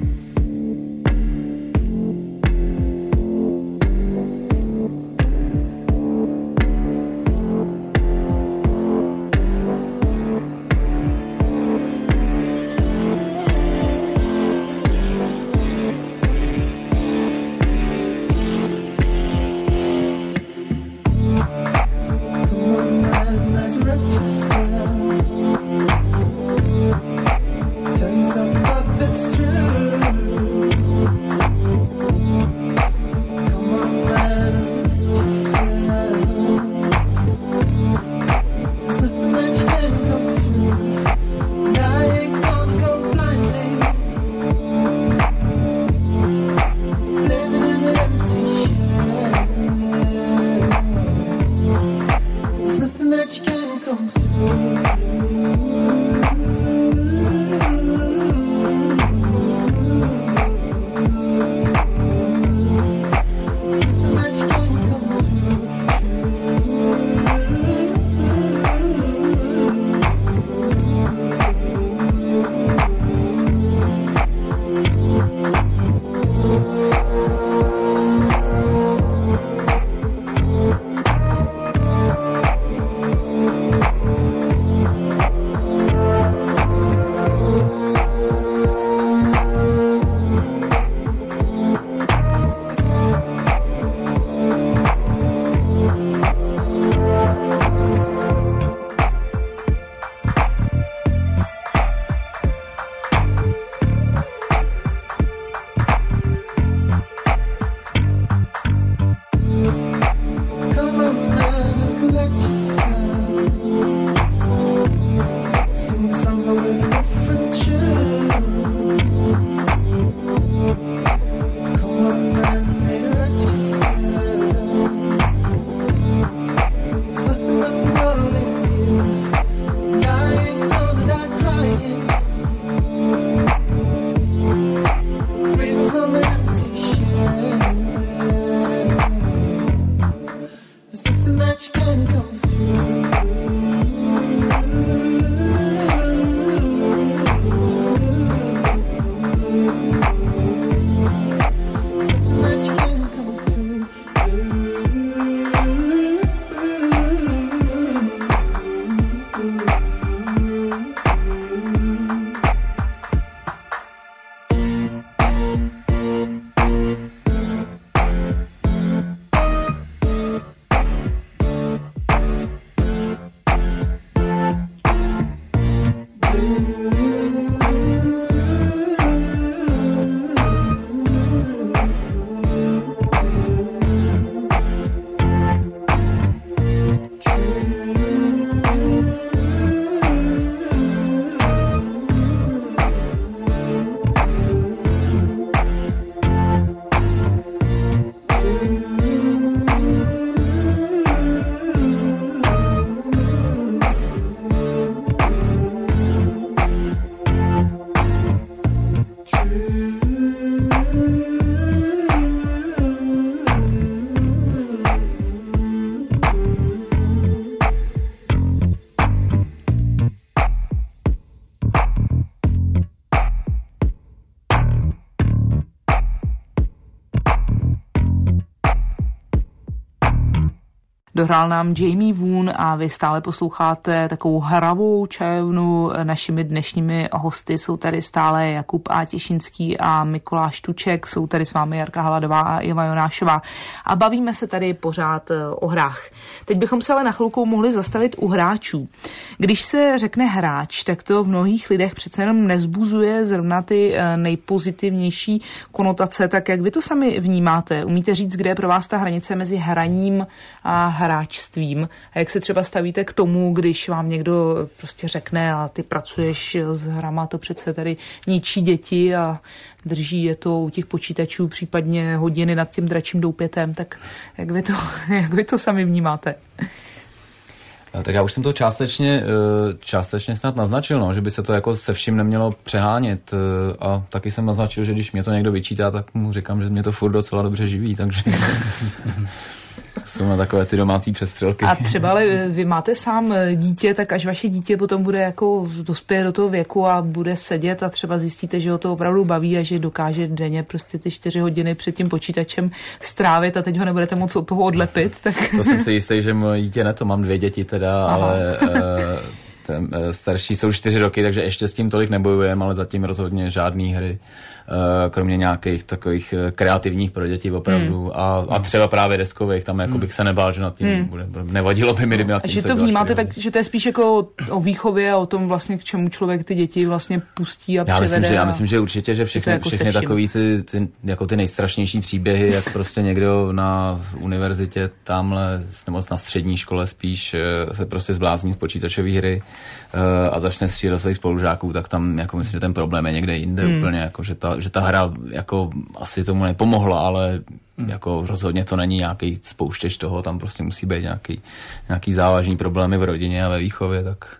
Dohrál nám Jamie Woon a vy stále posloucháte takovou hravou čajovnu. Našimi dnešními hosty jsou tady stále Jakub A. Těšinský a Mikuláš Tuček. Jsou tady s vámi Jarka Haladová a Iva Jonášová. A bavíme se tady pořád o hrách. Teď bychom se ale na chvilku mohli zastavit u hráčů. Když se řekne hráč, tak to v mnohých lidech přece jenom nezbuzuje zrovna ty nejpozitivnější konotace. Tak jak vy to sami vnímáte? Umíte říct, kde je pro vás ta hranice mezi hraním a hráčstvím a jak se třeba stavíte k tomu, když vám někdo prostě řekne a ty pracuješ s hrama, to přece tady ničí děti a drží je to u těch počítačů případně hodiny nad tím dračím doupětem, tak jak vy to, jak vy to sami vnímáte? Tak já už jsem to částečně, částečně snad naznačil, no, že by se to jako se vším nemělo přehánět a taky jsem naznačil, že když mě to někdo vyčítá, tak mu říkám, že mě to furt docela dobře živí, takže jsou na takové ty domácí přestřelky. A třeba ale vy máte sám dítě, tak až vaše dítě potom bude jako dospěje do toho věku a bude sedět a třeba zjistíte, že ho to opravdu baví a že dokáže denně prostě ty čtyři hodiny před tím počítačem strávit a teď ho nebudete moc od toho odlepit. Tak... To jsem si jistý, že moje dítě ne, to mám dvě děti teda, aha, ale uh, ten, uh, starší jsou čtyři roky, takže ještě s tím tolik nebojujeme, ale zatím rozhodně žádný hry. Kromě nějakých takových kreativních pro děti opravdu hmm. a, a třeba právě deskových, tam jako bych se nebál, že nad tím hmm. bude, nevadilo by mi, kdyby nad tím že se to vnímáte tak, že to je spíš jako o, o výchově a o tom vlastně, k čemu člověk ty děti vlastně pustí a já převede. Myslím, že, a... já myslím, že určitě, že všechny, jako všechny takový ty, ty, jako ty nejstrašnější příběhy, jak prostě někdo na univerzitě tamhle, nebo na střední škole spíš se prostě zblázní z počítačové hry a začne střílet svých spolužáků, tak tam jako myslím, že ten problém je někde jinde hmm. úplně, jako, že ta, že ta hra jako asi tomu nepomohla, ale hmm. jako rozhodně to není nějaký spouštěč toho, tam prostě musí být nějaký, nějaký závažný problémy v rodině a ve výchově, tak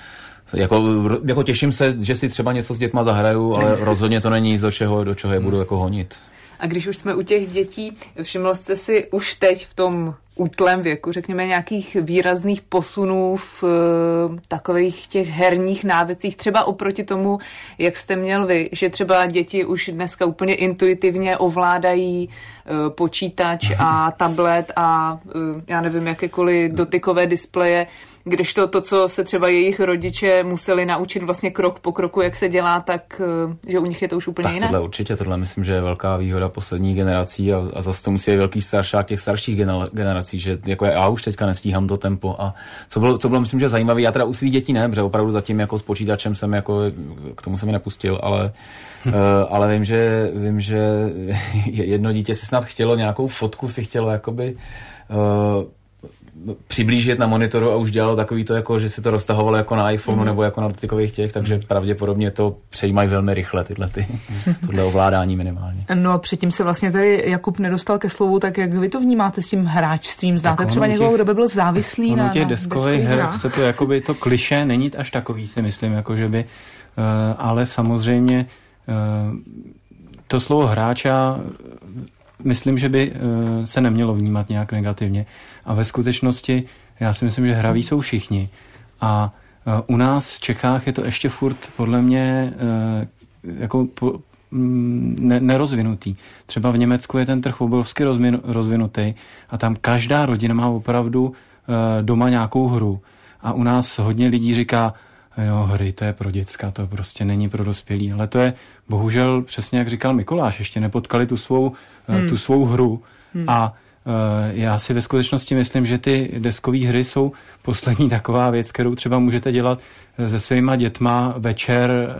jako, jako těším se, že si třeba něco s dětma zahraju, ale rozhodně to není nic, do čeho, do čeho je budu jako honit. A když už jsme u těch dětí, všiml jste si už teď v tom útlém věku, řekněme, nějakých výrazných posunů v uh, takových těch herních návycích, třeba oproti tomu, jak jste měl vy, že třeba děti už dneska úplně intuitivně ovládají uh, počítač a tablet a uh, já nevím, jakékoliv dotykové displeje, když to, to, co se třeba jejich rodiče museli naučit vlastně krok po kroku, jak se dělá, tak že u nich je to už úplně tak jinak. Tohle určitě, tohle myslím, že je velká výhoda posledních generací a, a zase to musí být velký staršák těch starších generací, že jako já už teďka nestíhám to tempo a co bylo, co bylo myslím, že zajímavé, já teda u svých dětí ne, protože opravdu zatím jako s počítačem jsem jako, k tomu jsem mi nepustil, ale hm. uh, ale vím, že vím, že jedno dítě si snad chtělo nějakou fotku, si chtělo jakoby uh, přiblížit na monitoru a už dělalo takový to, jako, že si to roztahovalo jako na iPhoneu mm. nebo jako na dotykových těch, takže pravděpodobně to přejímají velmi rychle tyhle ty, tohle ovládání minimálně. No a předtím se vlastně tady Jakub nedostal ke slovu, tak jak vy to vnímáte s tím hráčstvím? Znáte třeba někoho, kdo by byl závislý na, těch na deskových her? Se to jakoby to klišé není až takový, si myslím, jako že by, uh, ale samozřejmě uh, to slovo hráča myslím, že by uh, se nemělo vnímat nějak negativně. A ve skutečnosti já si myslím, že hraví jsou všichni. A uh, u nás v Čechách je to ještě furt podle mě uh, jako po, mm, ne, nerozvinutý. Třeba v Německu je ten trh obrovsky rozvinu, rozvinutý a tam každá rodina má opravdu uh, doma nějakou hru. A u nás hodně lidí říká, jo, hry, to je pro děcka, to prostě není pro dospělí. Ale to je bohužel přesně, jak říkal Mikuláš, ještě nepotkali tu svou, hmm. tu svou hru. Hmm. A uh, já si ve skutečnosti myslím, že ty deskové hry jsou poslední taková věc, kterou třeba můžete dělat se svýma dětma večer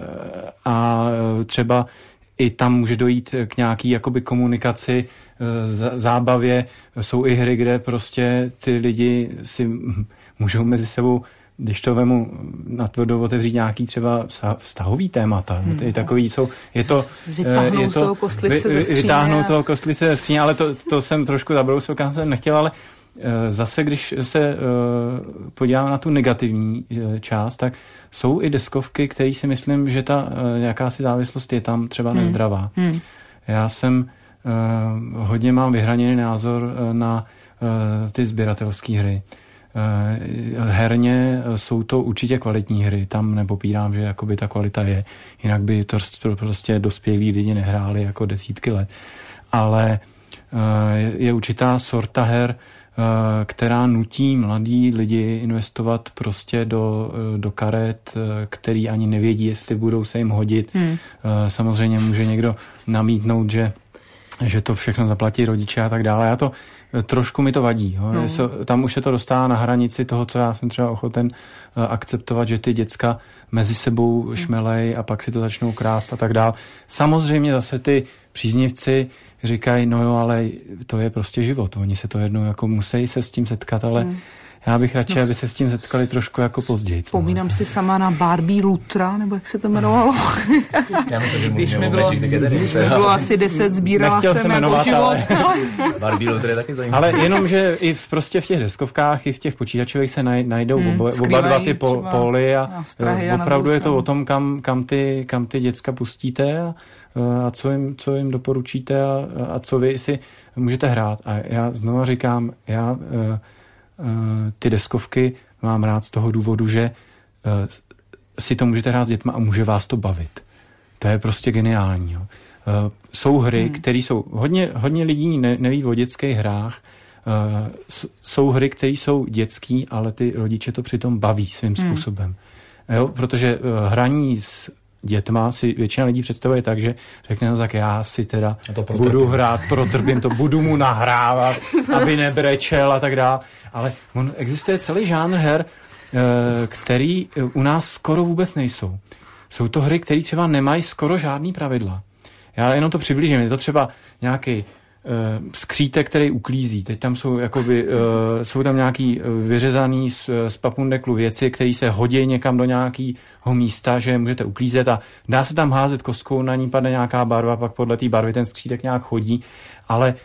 a uh, třeba i tam může dojít k nějaký jakoby komunikaci, uh, zábavě. Jsou i hry, kde prostě ty lidi si můžou mezi sebou, když to vemu natvrdo otevřít nějaký třeba vztahový témata. Hmm. Je takový, jsou, je to... Vytáhnout je to, toho kostlice ze skříně. Vytáhnout toho kostlice ze skříně, ale to, to jsem trošku zabrousil, kam jsem nechtěl, ale zase, když se podívám na tu negativní část, tak jsou i deskovky, které si myslím, že ta jakási závislost je tam třeba hmm. nezdravá. Hmm. Já jsem hodně mám vyhraněný názor na ty sběratelské hry. Herně jsou to určitě kvalitní hry, tam nepopírám, že jakoby ta kvalita je, jinak by to prostě dospělí lidi nehráli jako desítky let. Ale je určitá sorta her, která nutí mladí lidi investovat prostě do, do karet, který ani nevědí, jestli budou se jim hodit. Hmm. Samozřejmě může někdo namítnout, že že to všechno zaplatí rodiče a tak dále. Já to, trošku mi to vadí. Jo. No. Tam už se to dostává na hranici toho, co já jsem třeba ochoten uh, akceptovat, že ty děcka mezi sebou šmelej a pak si to začnou krást a tak dále. Samozřejmě zase ty příznivci říkají, no jo, ale to je prostě život. Oni se to jednou jako musí se s tím setkat, ale mm. já bych radši, no. aby se s tím setkali trošku jako později. Vzpomínám si sama na Barbie Lutra, nebo jak se to jmenovalo. Já myslím, že když mi bylo, když mi bylo asi deset, sbírala Nechtěl jsem jako život. Ale... Barbie Lutra je taky zajímavé. Ale jenom, že i v, prostě v těch deskovkách, i v těch počítačových se naj, najdou hmm, oba, oba dva ty po, póly a, a opravdu je to o tom, kam, kam, ty, kam ty děcka pustíte a, a co, jim, co jim doporučíte a, a co vy si můžete hrát. A já znovu říkám, já... Uh, ty deskovky mám rád z toho důvodu, že uh, si to můžete hrát s dětma a může vás to bavit. To je prostě geniální. Jo. Uh, jsou hry, hmm. které jsou... Hodně, hodně lidí ne, neví o dětských hrách. Uh, s, jsou hry, které jsou dětský, ale ty rodiče to přitom baví svým hmm. způsobem. Jo, protože uh, hraní s dětma si většina lidí představuje tak, že řekne, no tak já si teda budu hrát, protrpím to, budu mu nahrávat, aby nebrečel a tak dále. Ale on, existuje celý žánr her, který u nás skoro vůbec nejsou. Jsou to hry, které třeba nemají skoro žádný pravidla. Já jenom to přiblížím. Je to třeba nějaký uh, skřítek, který uklízí. Teď tam jsou jakoby, uh, jsou tam nějaký vyřezaný z, z papundeklu věci, které se hodí někam do nějakého místa, že můžete uklízet a dá se tam házet kostkou, na ní padne nějaká barva, pak podle té barvy ten skřítek nějak chodí, ale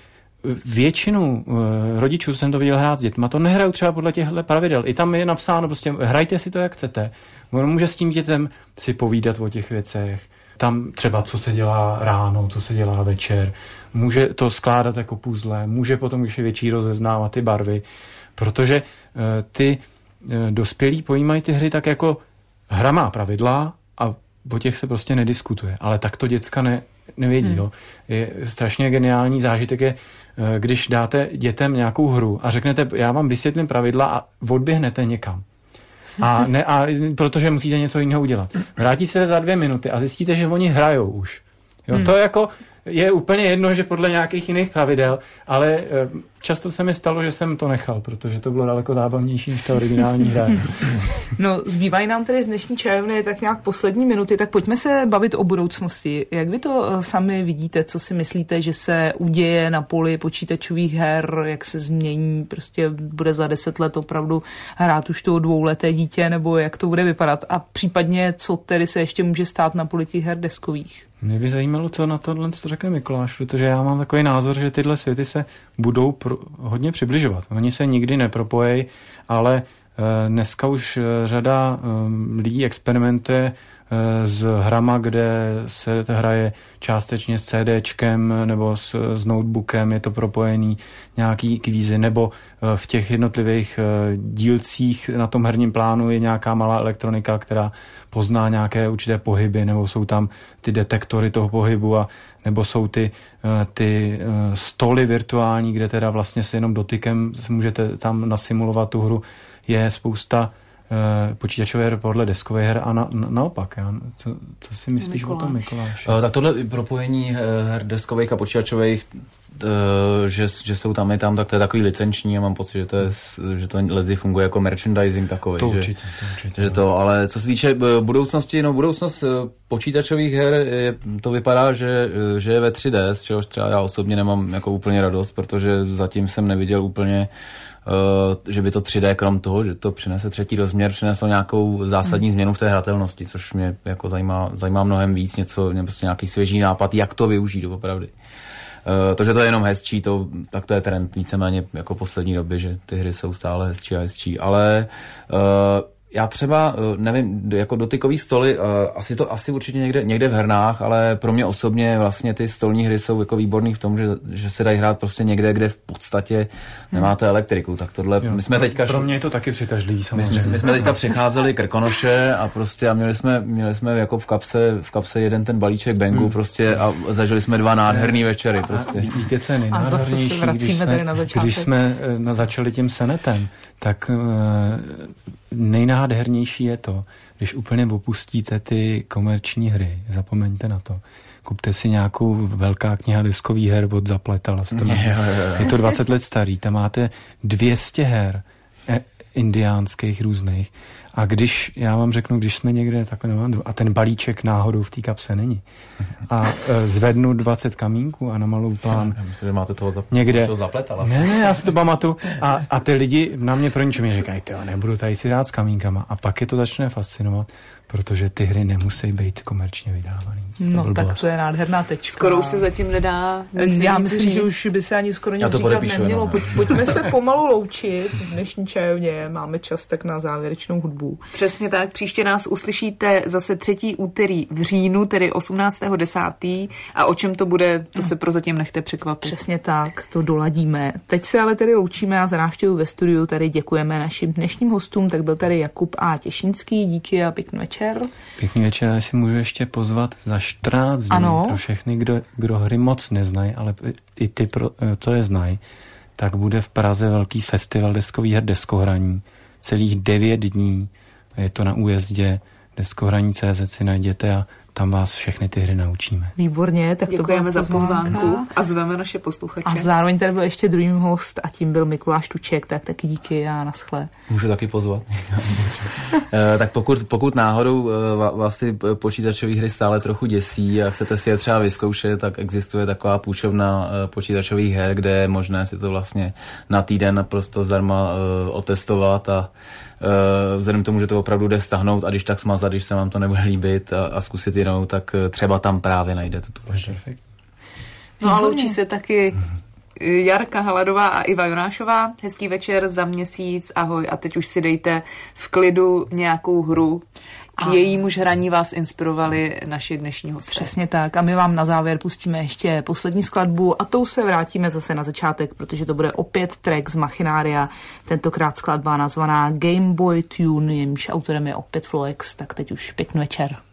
většinu uh, rodičů jsem to viděl hrát s dětma, to nehrajou třeba podle těchto pravidel. I tam je napsáno, prostě hrajte si to, jak chcete. On může s tím dětem si povídat o těch věcech. Tam třeba, co se dělá ráno, co se dělá večer. Může to skládat jako puzzle, může potom, když je větší, rozeznávat ty barvy. Protože uh, ty uh, dospělí pojímají ty hry tak jako hra má pravidla a o těch se prostě nediskutuje. Ale tak to děcka ne, nevědí. Hmm. Jo. Je strašně geniální zážitek je, když dáte dětem nějakou hru a řeknete, já vám vysvětlím pravidla a odběhnete někam. A, ne, a protože musíte něco jiného udělat. Vrátí se za dvě minuty a zjistíte, že oni hrajou už. Jo, hmm. To jako je úplně jedno, že podle nějakých jiných pravidel, ale často se mi stalo, že jsem to nechal, protože to bylo daleko zábavnější než ta originální hra. No, zbývají nám tedy z dnešní čajovny tak nějak poslední minuty, tak pojďme se bavit o budoucnosti. Jak vy to sami vidíte, co si myslíte, že se uděje na poli počítačových her, jak se změní, prostě bude za deset let opravdu hrát už to dvouleté dítě, nebo jak to bude vypadat a případně, co tedy se ještě může stát na poli těch her deskových? Mě by zajímalo, co na tohle to řekne Mikuláš, protože já mám takový názor, že tyhle světy se budou pro, hodně přibližovat. Oni se nikdy nepropojí, ale e, dneska už e, řada e, lidí experimentuje e, s hrama, kde se hraje částečně s CDčkem nebo s, s notebookem, je to propojený nějaký kvízy, nebo e, v těch jednotlivých e, dílcích na tom herním plánu je nějaká malá elektronika, která pozná nějaké určité pohyby, nebo jsou tam ty detektory toho pohybu, a nebo jsou ty, ty stoly virtuální, kde teda vlastně se jenom dotykem můžete tam nasimulovat tu hru. Je spousta počítačové her podle deskové her a na, na, naopak. Já, co, co si myslíš Mikuláš. O tom, Mikuláš? Tak tohle propojení her deskových a počítačových, že, že jsou tam i tam, tak to je takový licenční a mám pocit, že to, je, že to lezy funguje jako merchandising takový. To že, určitě, to určitě. Že to, ale co se týče budoucnosti, no budoucnost počítačových her, je, to vypadá, že, že je ve tři dé, z čehož třeba já osobně nemám jako úplně radost, protože zatím jsem neviděl úplně Uh, že by to tři dé, krom toho, že to přinese třetí rozměr, přineslo nějakou zásadní hmm. změnu v té hratelnosti, což mě jako zajímá, zajímá mnohem víc, něco, prostě nějaký svěží nápad, jak to využít doopravdy. Uh, to, že to je jenom hezčí, to, tak to je trend víceméně jako poslední doby, že ty hry jsou stále hezčí a hezčí, ale uh, já třeba, nevím, jako dotykový stoly, asi to asi určitě někde, někde v hernách, ale pro mě osobně vlastně ty stolní hry jsou jako výborný v tom, že, že se dají hrát prostě někde, kde v podstatě nemáte elektriku. Tak tohle, jo, my jsme pro, teďka... Pro mě je to taky přitažlivý samozřejmě. My jsme, my jsme teďka přecházeli Krkonoše a prostě a měli jsme, měli jsme jako v kapse, v kapse jeden ten balíček Bangu hmm. prostě a zažili jsme dva nádherný večery prostě. A víte co je nejnádhernější, když jsme, na když jsme na začali tím senetem, tak nejnádhernější je to, když úplně opustíte ty komerční hry, zapomeňte na to. kupte si nějakou velká kniha deskových her od Zapletala. Je to dvacet let starý, tam máte dvě stě her e, indiánských různých. A když, já vám řeknu, když jsme někde takhle na vandru a ten balíček náhodou v té kapse není a e, zvednu dvacet kamínků a namalou plán. Já myslím, že máte toho zap... někde. Zapletala. Ne, ne, já si to pamatuju. A, a ty lidi na mě pro ničem říkají, tyjo, nebudu tady si dát s kamínkama. A pak je to začne fascinovat, protože ty hry nemusí být komerčně vydávaný. No to tak to je nádherná tečka. Skoro už se zatím nedá nic Já myslím, říct. že už by se ani skoro nic to říkat podepíšu, nemělo. no. Pojď, pojďme se pomalu loučit v dnešní čajovně. Máme čas tak na závěrečnou hudbu. Přesně tak. Příště nás uslyšíte zase třetí úterý v říjnu, tedy osmnáctého desátého A o čem to bude, to se prozatím nechte překvapit. Přesně tak, to doladíme. Teď se ale tedy loučíme a za návštěvu ve studiu tady děkujeme našim dnešním hostům. Tak byl tady Jakub A. Těšínský. Díky a pěkný večer. Pěkný večer, já si můžu ještě pozvat za čtrnáct dní ano. pro všechny, kdo, kdo hry moc neznají, ale i ty, pro, co je znají, tak bude v Praze velký festival deskových her Deskohraní. Celých devět dní, je to na újezdě deskohraní tečka cé zet si najděte a tam vás všechny ty hry naučíme. Výborně, tak děkujeme to byla za pozvánku a zveme naše posluchače. A zároveň tady byl ještě druhý host a tím byl Mikuláš Tuček, tak taky díky a naschle. Můžu taky pozvat. Tak pokud, pokud náhodou vás ty počítačové hry stále trochu děsí a chcete si je třeba vyzkoušet, tak existuje taková půjčovna počítačových her, kde je možné si to vlastně na týden naprosto zdarma otestovat a vzhledem k tomu, že to opravdu jde stáhnout a když tak smazat, když se vám to nebude líbit a, a zkusit jinou, tak třeba tam právě najdete tu vaši. No a loučí se taky Jarka Haladová a Iva Jonášová. Hezký večer, za měsíc, ahoj a teď už si dejte v klidu nějakou hru. K jejímuž hraní vás inspirovali naši dnešní hosté. Přesně tak a my vám na závěr pustíme ještě poslední skladbu a tou se vrátíme zase na začátek, protože to bude opět track z Machinária, tentokrát skladba nazvaná Game Boy Tune, jejímž autorem je opět Floex, tak teď už pěkný večer.